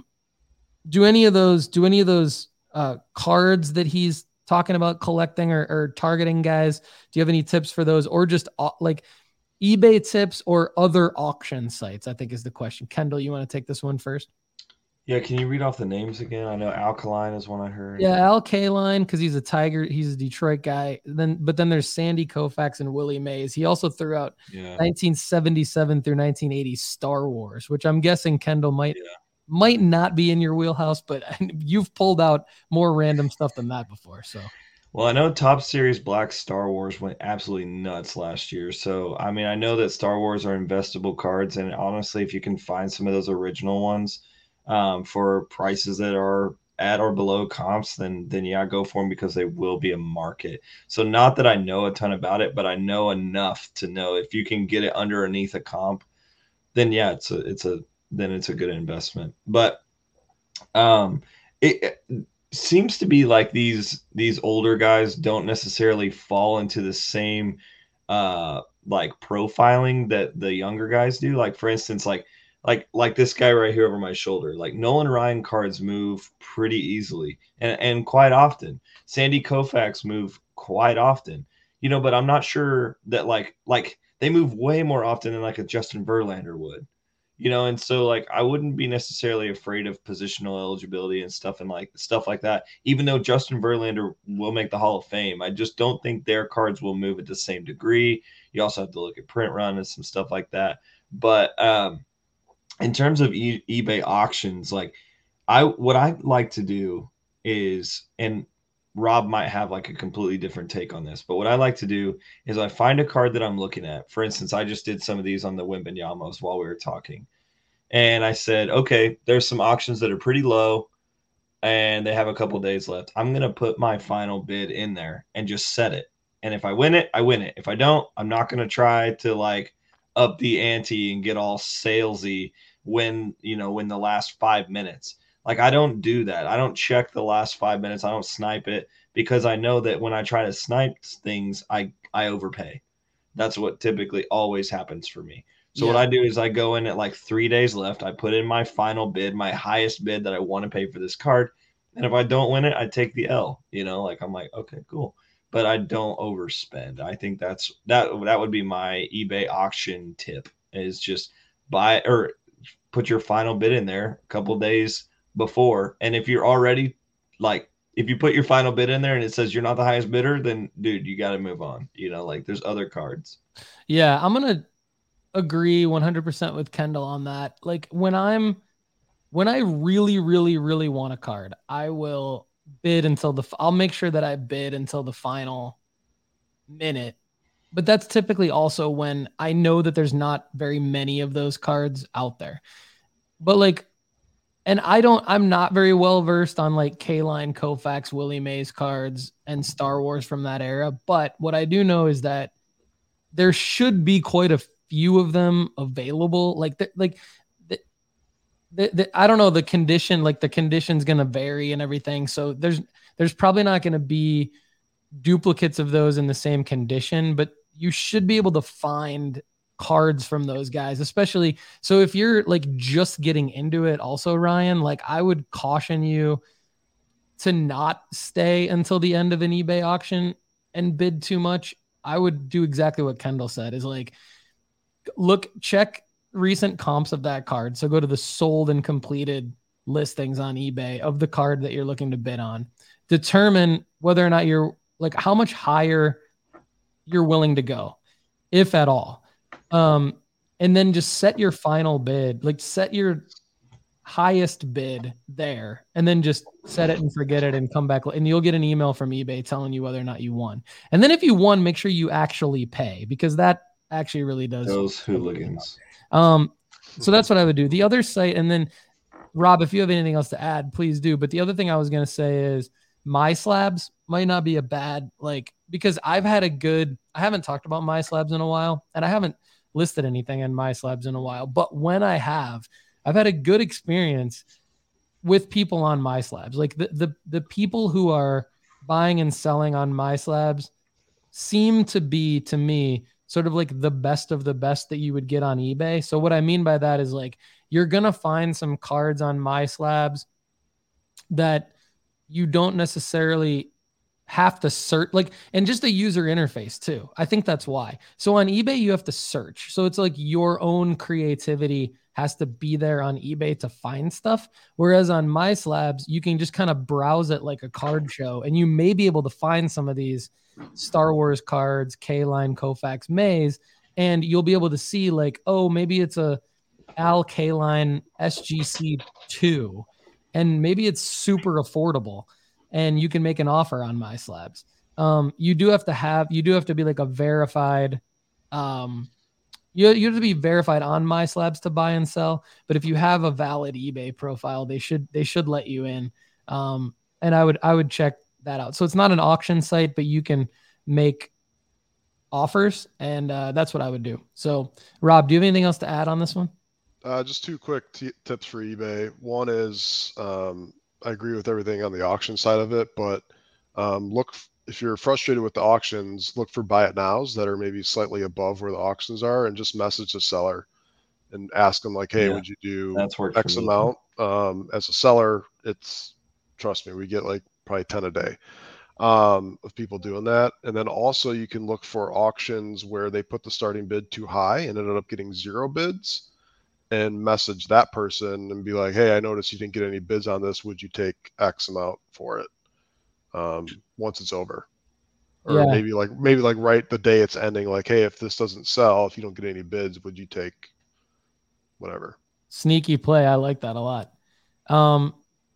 do any of those, do any of those uh, cards that he's talking about collecting or, or targeting, guys, do you have any tips for those, or just uh, like eBay tips or other auction sites? I think is the question. Kendall, you want to take this one first? Yeah, can you read off the names again? I know Alkaline is one I heard. Yeah, Al Kaline, because he's a Tiger, he's a Detroit guy. Then, but then there's Sandy Koufax and Willie Mays. He also threw out yeah. nineteen seventy-seven through nineteen eighty Star Wars, which I'm guessing Kendall might yeah. might not be in your wheelhouse, but you've pulled out more random stuff than that before. So, well, I know Top Series Black Star Wars went absolutely nuts last year. So, I mean, I know that Star Wars are investable cards, and honestly, if you can find some of those original ones Um, for prices that are at or below comps, then then yeah, go for them because they will be a market. So not that I know a ton about it, but I know enough to know if you can get it underneath a comp, then yeah, it's a it's a then it's a good investment. But um, it, it seems to be like these these older guys don't necessarily fall into the same uh like profiling that the younger guys do. Like for instance, like. Like like this guy right here over my shoulder, like Nolan Ryan cards move pretty easily and, and quite often. Sandy Koufax move quite often, you know, but I'm not sure that like like they move way more often than like a Justin Verlander would, you know, and so like I wouldn't be necessarily afraid of positional eligibility and stuff and like stuff like that. Even though Justin Verlander will make the Hall of Fame, I just don't think their cards will move at the same degree. You also have to look at print run and some stuff like that, but um. In terms of e- eBay auctions, like I, what I like to do is, and Rob might have like a completely different take on this, but what I like to do is I find a card that I'm looking at. For instance, I just did some of these on the Wembanyamos while we were talking. And I said, okay, there's some auctions that are pretty low and they have a couple days left. I'm going to put my final bid in there and just set it. And if I win it, I win it. If I don't, I'm not going to try to like up the ante and get all salesy when, you know, when the last five minutes, like I don't do that. I don't check the last five minutes. I don't snipe it because I know that when I try to snipe things, I, I overpay. That's what typically always happens for me. So yeah. What I do is I go in at like three days left. I put in my final bid, my highest bid that I want to pay for this card. And if I don't win it, I take the L, you know, like I'm like, okay, cool. But I don't overspend. I think that's that that would be my eBay auction tip is just buy or put your final bid in there a couple days before. And if you're already like, if you put your final bid in there and it says you're not the highest bidder, then dude, you got to move on. You know, like there's other cards. Yeah, I'm going to agree one hundred percent with Kendall on that. Like when I'm, when I really, really, really want a card, I will bid until the, I'll make sure that I bid until the final minute. But that's typically also when I know that there's not very many of those cards out there. But like, and I don't, I'm not very well versed on like Kaline, Koufax, Willie Mays cards and Star Wars from that era. But what I do know is that there should be quite a few of them available. Like, the, like, the, the, the, I don't know, the condition, like the condition's going to vary and everything. So there's, there's probably not going to be duplicates of those in the same condition, but you should be able to find cards from those guys, especially. So if you're like just getting into it also, Ryan, like I would caution you to not stay until the end of an eBay auction and bid too much. I would do exactly what Kendall said is like, look, check recent comps of that card. So go to the sold and completed listings on eBay of the card that you're looking to bid on. Determine whether or not you're like how much higher you're willing to go, if at all. Um, and then just set your final bid, like set your highest bid there, and then just set it and forget it and come back. And you'll get an email from eBay telling you whether or not you won. And then if you won, make sure you actually pay, because that actually really does. Those hooligans. Um, so that's what I would do. The other site, and then Rob, if you have anything else to add, please do. But the other thing I was going to say is MySlabs might not be a bad, like, because I've had a good, I haven't talked about MySlabs in a while, and I haven't listed anything in MySlabs in a while. But when I have, I've had a good experience with people on MySlabs. Like the, the, the people who are buying and selling on MySlabs seem to be, to me, sort of like the best of the best that you would get on eBay. So what I mean by that is like, you're going to find some cards on MySlabs that you don't necessarily have to search, like, and just the user interface too. I think that's why. So on eBay, you have to search. So it's like your own creativity has to be there on eBay to find stuff. Whereas on MySlabs, you can just kind of browse it like a card show, and you may be able to find some of these Star Wars cards, K-Line, Koufax, Maze, and you'll be able to see like, oh, maybe it's a Al K-Line S G C two, and maybe it's super affordable, and you can make an offer on MySlabs. Um, you do have to have, you do have to be like a verified, um, you, you have to be verified on MySlabs to buy and sell. But if you have a valid eBay profile, they should, they should let you in. Um, and I would, I would check that out. So it's not an auction site, but you can make offers, and uh, that's what I would do. So Rob, do you have anything else to add on this one? Uh, just two quick t- tips for eBay. One is um, I agree with everything on the auction side of it, but um, look, if you're frustrated with the auctions, look for buy it nows that are maybe slightly above where the auctions are, and just message the seller and ask them like, hey, Yeah, would you do that's worked X for me. amount? Um, as a seller, it's, trust me, we get like probably ten a day um, of people doing that. And then also you can look for auctions where they put the starting bid too high and ended up getting zero bids, and message that person and be like, hey, I noticed you didn't get any bids on this. Would you take X amount for it um, once it's over? Or Yeah. maybe like maybe like right the day it's ending, like, hey, if this doesn't sell, if you don't get any bids, would you take whatever? Sneaky play. I like that a lot. Um,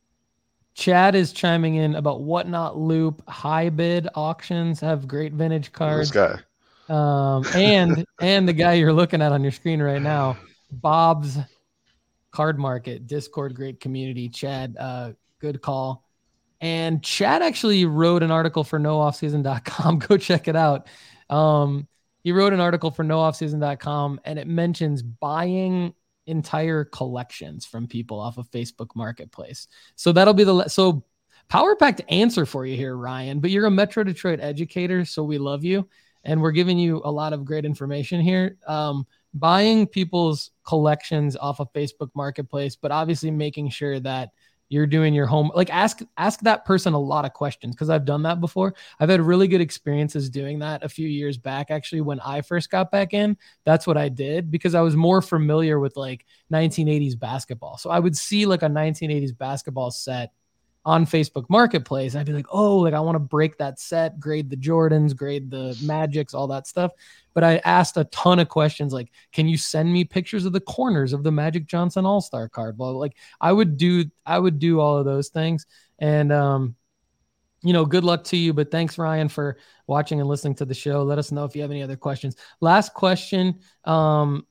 Chad is chiming in about Whatnot Loop. High bid auctions have great vintage cards. This guy. Um, and and the guy you're looking at on your screen right now, Bob's Card Market, Discord, great community. Chad, uh, good call. And Chad actually wrote an article for no off season dot com. Go check it out. Um, he wrote an article for no off season dot com, and it mentions buying entire collections from people off of Facebook Marketplace. So that'll be the so power packed answer for you here, Ryan. But you're a Metro Detroit educator, so we love you, and we're giving you a lot of great information here. Um, buying people's collections off of Facebook Marketplace, but obviously making sure that you're doing your home, like ask, ask that person a lot of questions. Cause I've done that before. I've had really good experiences doing that a few years back. Actually, when I first got back in, that's what I did because I was more familiar with like nineteen eighties basketball. So I would see like a nineteen eighties basketball set on Facebook Marketplace. I'd be like, oh, like I want to break that set, grade the Jordans, grade the Magics, all that stuff. But I asked a ton of questions like, can you send me pictures of the corners of the Magic Johnson All-Star card? Well, like I would do, I would do all of those things. And, um, you know, good luck to you, but thanks Ryan for watching and listening to the show. Let us know if you have any other questions. Last question. Um,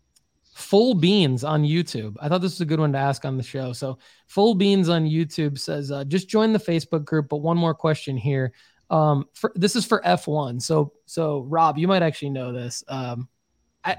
Full Beans on YouTube. I thought this was a good one to ask on the show. So Full Beans on YouTube says, uh, just join the Facebook group. But one more question here. Um, for, this is for F one. So, so Rob, you might actually know this. Um, I,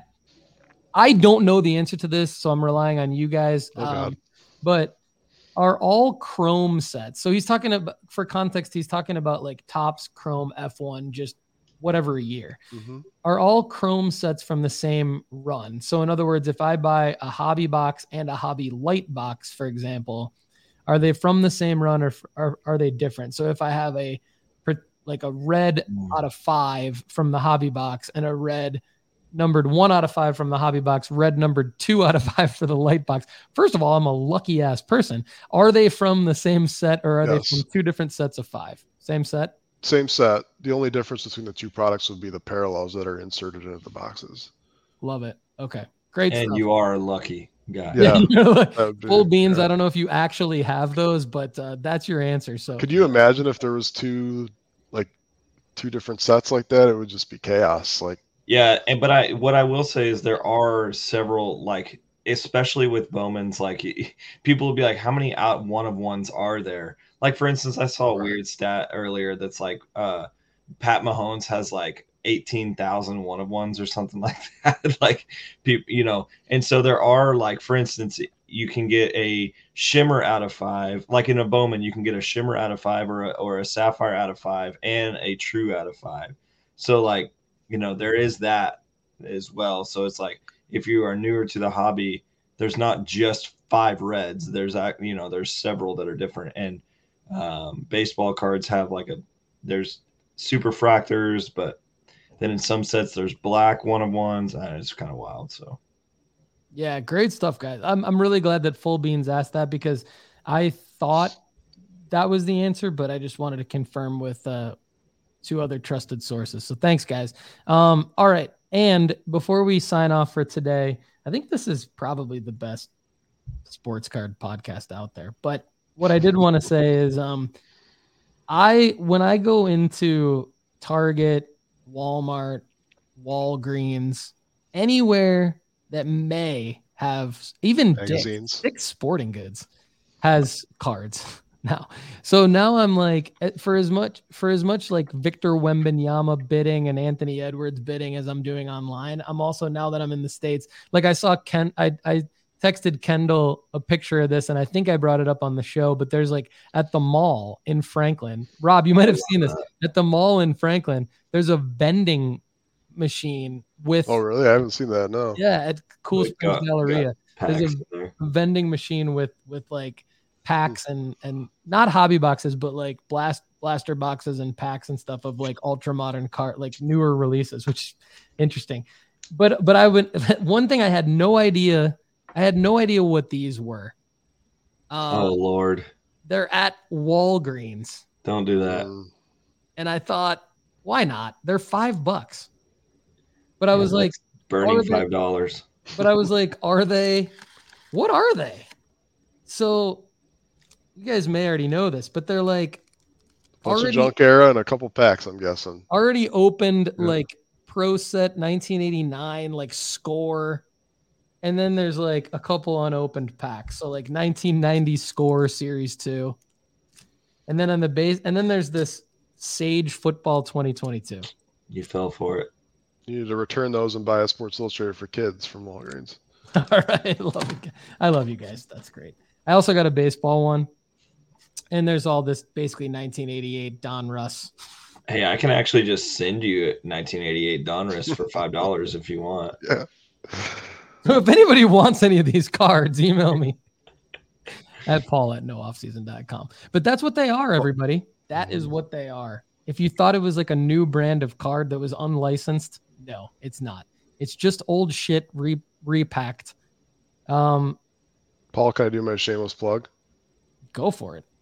I don't know the answer to this, so I'm relying on you guys. Oh, um, God. but are all Chrome sets? So he's talking about, for context, he's talking about like Topps Chrome F one, just whatever year. Mm-hmm. Are all Chrome sets from the same run? So in other words, if I buy a hobby box and a hobby light box, for example, are they from the same run or are, are they different? So if I have a like a red Mm. out of five from the hobby box and a red numbered one out of five from the hobby box, red numbered two out of five for the light box. First of all, I'm a lucky ass person. Are they from the same set or are Yes. they from two different sets of five? Same set? Same set. The only difference between the two products would be the parallels that are inserted into the boxes. Love it. Okay. Great And stuff. you are a lucky guy. Yeah. Like, That would be- full beans. yeah. I don't know if you actually have those, but uh, that's your answer. So Could you imagine if there was two, like, two different sets like that? It would just be chaos. Like, Yeah, and but I what I will say is there are several, like, especially with Bowman's, like people will be like, how many out one of ones are there? Like, for instance, I saw a Right. weird stat earlier that's like uh Pat Mahomes has like eighteen thousand one of ones or something like that. Like, people, you know, and so there are, like, for instance, you can get a shimmer out of five, like in a Bowman, you can get a shimmer out of five or a, or a sapphire out of five and a true out of five. So, like, you know, there is that as well. So it's like, if you are newer to the hobby, there's not just five reds. There's, you know, there's several that are different. And um, baseball cards have like a, there's super fractors, but then in some sets there's black one of ones. And it's kind of wild. So yeah, great stuff, guys. I'm I'm really glad that Full Beans asked that because I thought that was the answer, but I just wanted to confirm with uh, two other trusted sources. So thanks, guys. Um, all right. And before we sign off for today, I think this is probably the best sports card podcast out there. But what I did want to say is um, I when I go into Target, Walmart, Walgreens, anywhere that may have even magazines. Dick's Sporting Goods has cards now. So now I'm like, for as much for as much like Victor Wembanyama bidding and Anthony Edwards bidding as I'm doing online, I'm also, now that I'm in the States, like I saw Ken, I I texted Kendall a picture of this, and I think I brought it up on the show, but there's like at the mall in Franklin, Rob, you might have seen this at the mall in Franklin. There's a vending machine with, Oh, really? I haven't seen that. No. yeah, at Cool Like, Springs got- Galleria. got There's packs a in there. vending machine with with like packs and and not hobby boxes, but like blast blaster boxes and packs and stuff of like ultra modern cart, like newer releases, which is interesting. But but I would one thing I had no idea, I had no idea what these were. Uh, Oh Lord, They're at Walgreens, don't do that. Mm, and I thought, why not? They're five bucks. But I Yeah, was like, that's burning are they- five dollars. but I was like, are they? What are they? So you guys may already know this, but they're like bunch already of junk era and a couple packs, I'm guessing. already opened, Yeah. like Pro Set nineteen eighty-nine, like Score, and then there's like a couple unopened packs. So like nineteen ninety Score Series two, and then on the base, and then there's this Sage Football twenty twenty-two. You fell for it. You need to return those and buy a Sports Illustrated for kids from Walgreens. All right, love you. I love you guys. That's great. I also got a baseball one, and there's all this basically nineteen eighty-eight Don Russ. Hey, I can actually just send you nineteen eighty-eight Donruss for five dollars if you want. Yeah. So if anybody wants any of these cards, email me at paul at no offseason dot com. But that's what they are, everybody. That is what they are. If you thought it was like a new brand of card that was unlicensed, no, it's not. It's just old shit re- repacked. Um, Paul, can I do my shameless plug? go for it.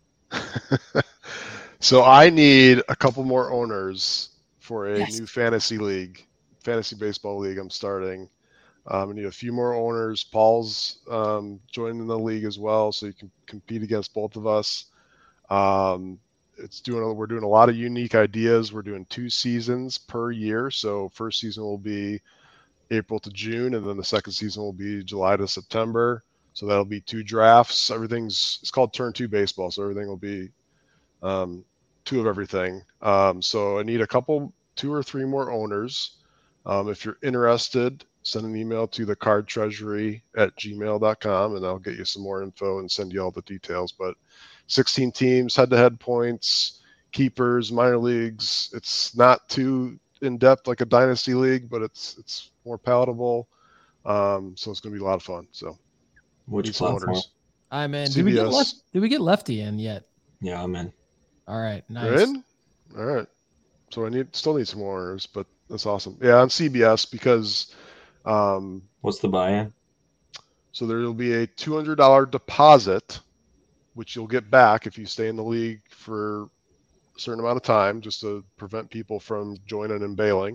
So I need a couple more owners for a Yes. new fantasy league, fantasy baseball league I'm starting. Um, I need a few more owners. Paul's um, joining the league as well, so you can compete against both of us. Um, it's doing. We're doing a lot of unique ideas. We're doing two seasons per year. So first season will be April to June, and then the second season will be July to September. So that'll be two drafts. Everything's it's called Turn Two Baseball, so everything will be um, two of everything. Um, so I need a couple, two or three more owners. Um, if you're interested, send an email to the card treasury at gmail dot com, and I'll get you some more info and send you all the details. But sixteen teams, head-to-head points, keepers, minor leagues. It's not too in-depth like a dynasty league, but it's it's more palatable. Um, so it's going to be a lot of fun. So Which need some platform? owners. I'm in. Did we get C B S. left? Did we get Lefty in yet? Yeah, I'm in. All right, You're nice. in? All right. So I need still need some more owners, but that's awesome. Yeah, on C B S because um, What's the buy-in? so there will be a two hundred dollars deposit, which you'll get back if you stay in the league for a certain amount of time, just to prevent people from joining and bailing.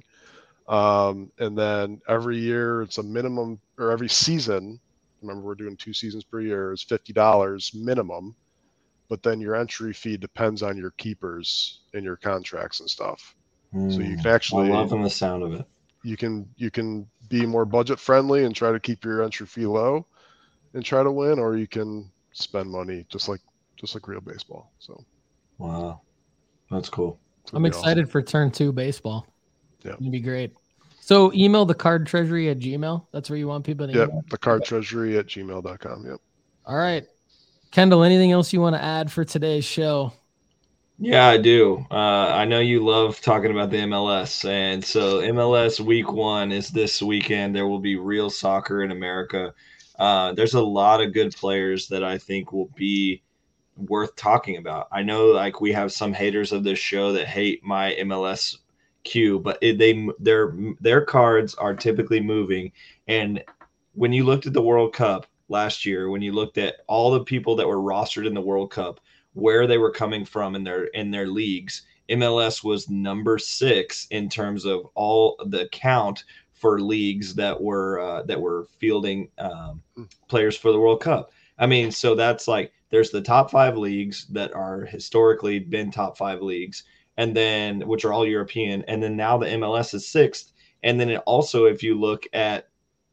Um, and then every year it's a minimum, or every season, remember we're doing two seasons per year, is fifty dollars minimum. But then your entry fee depends on your keepers and your contracts and stuff. Mm, so you can actually, I'm loving the sound of it. You can you can be more budget friendly and try to keep your entry fee low and try to win, or you can spend money just like just like real baseball. So wow, that's cool. I'm excited awesome. for turn two baseball. Yeah, it'd be great. So email the card treasury at Gmail. That's where you want people to yep, email. the card treasury at gmail dot com. Yep. All right. Kendall, anything else you want to add for today's show? Yeah, I do. Uh, I know you love talking about the M L S. And so M L S week one is this weekend. There will be real soccer in America. Uh, there's a lot of good players that I think will be worth talking about. I know like we have some haters of this show that hate my M L S queue, but it, they their their cards are typically moving. And when you looked at the World Cup last year, when you looked at all the people that were rostered in the World Cup, where they were coming from in their in their leagues, M L S was number six in terms of all the count for leagues that were uh, that were fielding um, players for the World Cup. I mean, so that's like there's the top five leagues that are historically been top five leagues, and then which are all European, and then now the M L S is sixth. And then it also, if you look at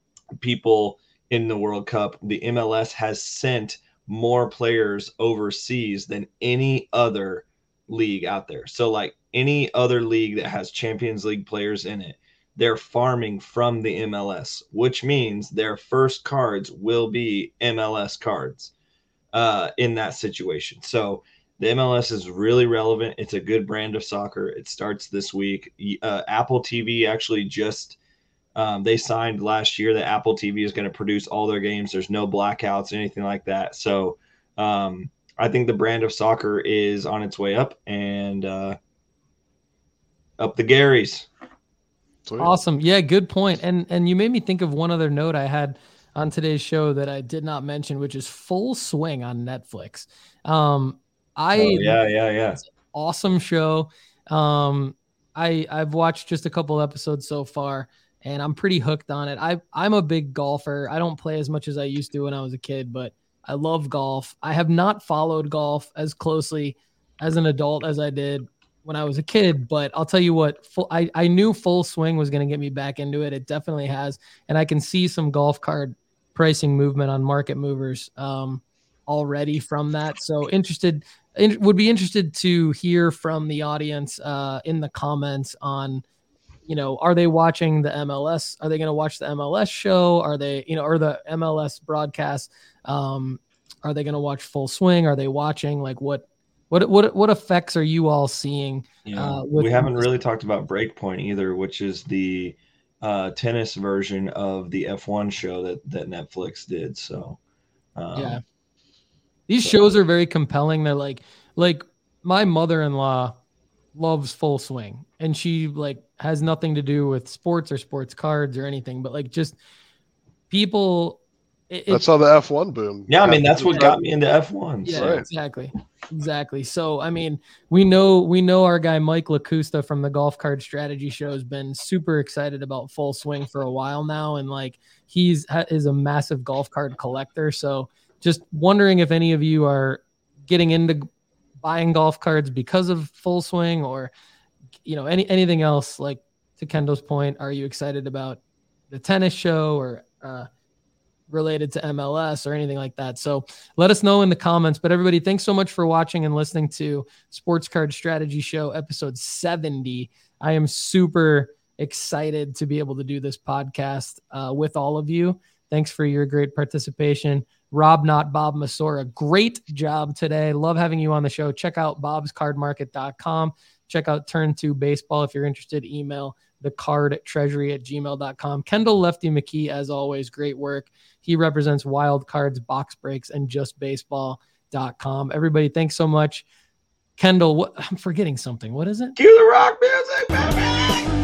people in the World Cup, the M L S has sent more players overseas than any other league out there. So like any other league that has Champions League players in it, they're farming from the M L S, which means their first cards will be M L S cards uh, in that situation. So the M L S is really relevant. It's a good brand of soccer. It starts this week. Uh, Apple T V actually just Um, they signed last year that Apple T V is going to produce all their games. There's no blackouts, anything like that. So um, I think the brand of soccer is on its way up, and uh, up the Garys. Sweet. Awesome. Yeah, good point. And and you made me think of one other note I had on today's show that I did not mention, which is Full Swing on Netflix. Um, I oh, yeah, yeah, yeah. Awesome show. Um, I I've watched just a couple episodes so far, and I'm pretty hooked on it. I I'm a big golfer. I don't play as much as I used to when I was a kid, but I love golf. I have not followed golf as closely as an adult as I did when I was a kid, but I'll tell you what, full, I, I knew Full Swing was going to get me back into it. It definitely has. And I can see some golf card pricing movement on market movers um, already from that. So interested, in, would be interested to hear from the audience uh, in the comments on, you know, are they watching the M L S? Are they going to watch the M L S show? Are they, you know, or the M L S broadcast? Um, are they going to watch Full Swing? Are they watching like what, What what what effects are you all seeing? Yeah, uh, with we haven't this? really talked about Breakpoint either, which is the uh, tennis version of the F one show that that Netflix did. So, um, yeah, these so. shows are very compelling. They're like like my mother-in-law loves Full Swing, and she like has nothing to do with sports or sports cards or anything, but like just people. It, That's how the F one boom. Yeah, I mean that's what right. got me into F one. Yeah, So. Right. exactly. Exactly. So, I mean, we know we know our guy Mike LaCusta from the Golf Card Strategy Show has been super excited about Full Swing for a while now, and like he's is a massive golf card collector. So, just wondering if any of you are getting into buying golf cards because of Full Swing, or you know, any anything else. Like to Kendall's point, are you excited about the tennis show or uh, related to M L S or anything like that? So let us know in the comments. But everybody, thanks so much for watching and listening to Sports Card Strategy Show episode seventy. I am super excited to be able to do this podcast uh, with all of you. Thanks for your great participation. Rob, not Bob Masora, great job today. Love having you on the show. Check out bobs card market dot com. Check out Turn two Baseball. If you're interested, email the card treasury at gmail dot com. Kendall Lefty McKee, as always, great work. He represents Wild Cards, Box Breaks, and just baseball dot com. Everybody, thanks so much. Kendall, what, I'm forgetting something. What is it? Cue the rock music, baby!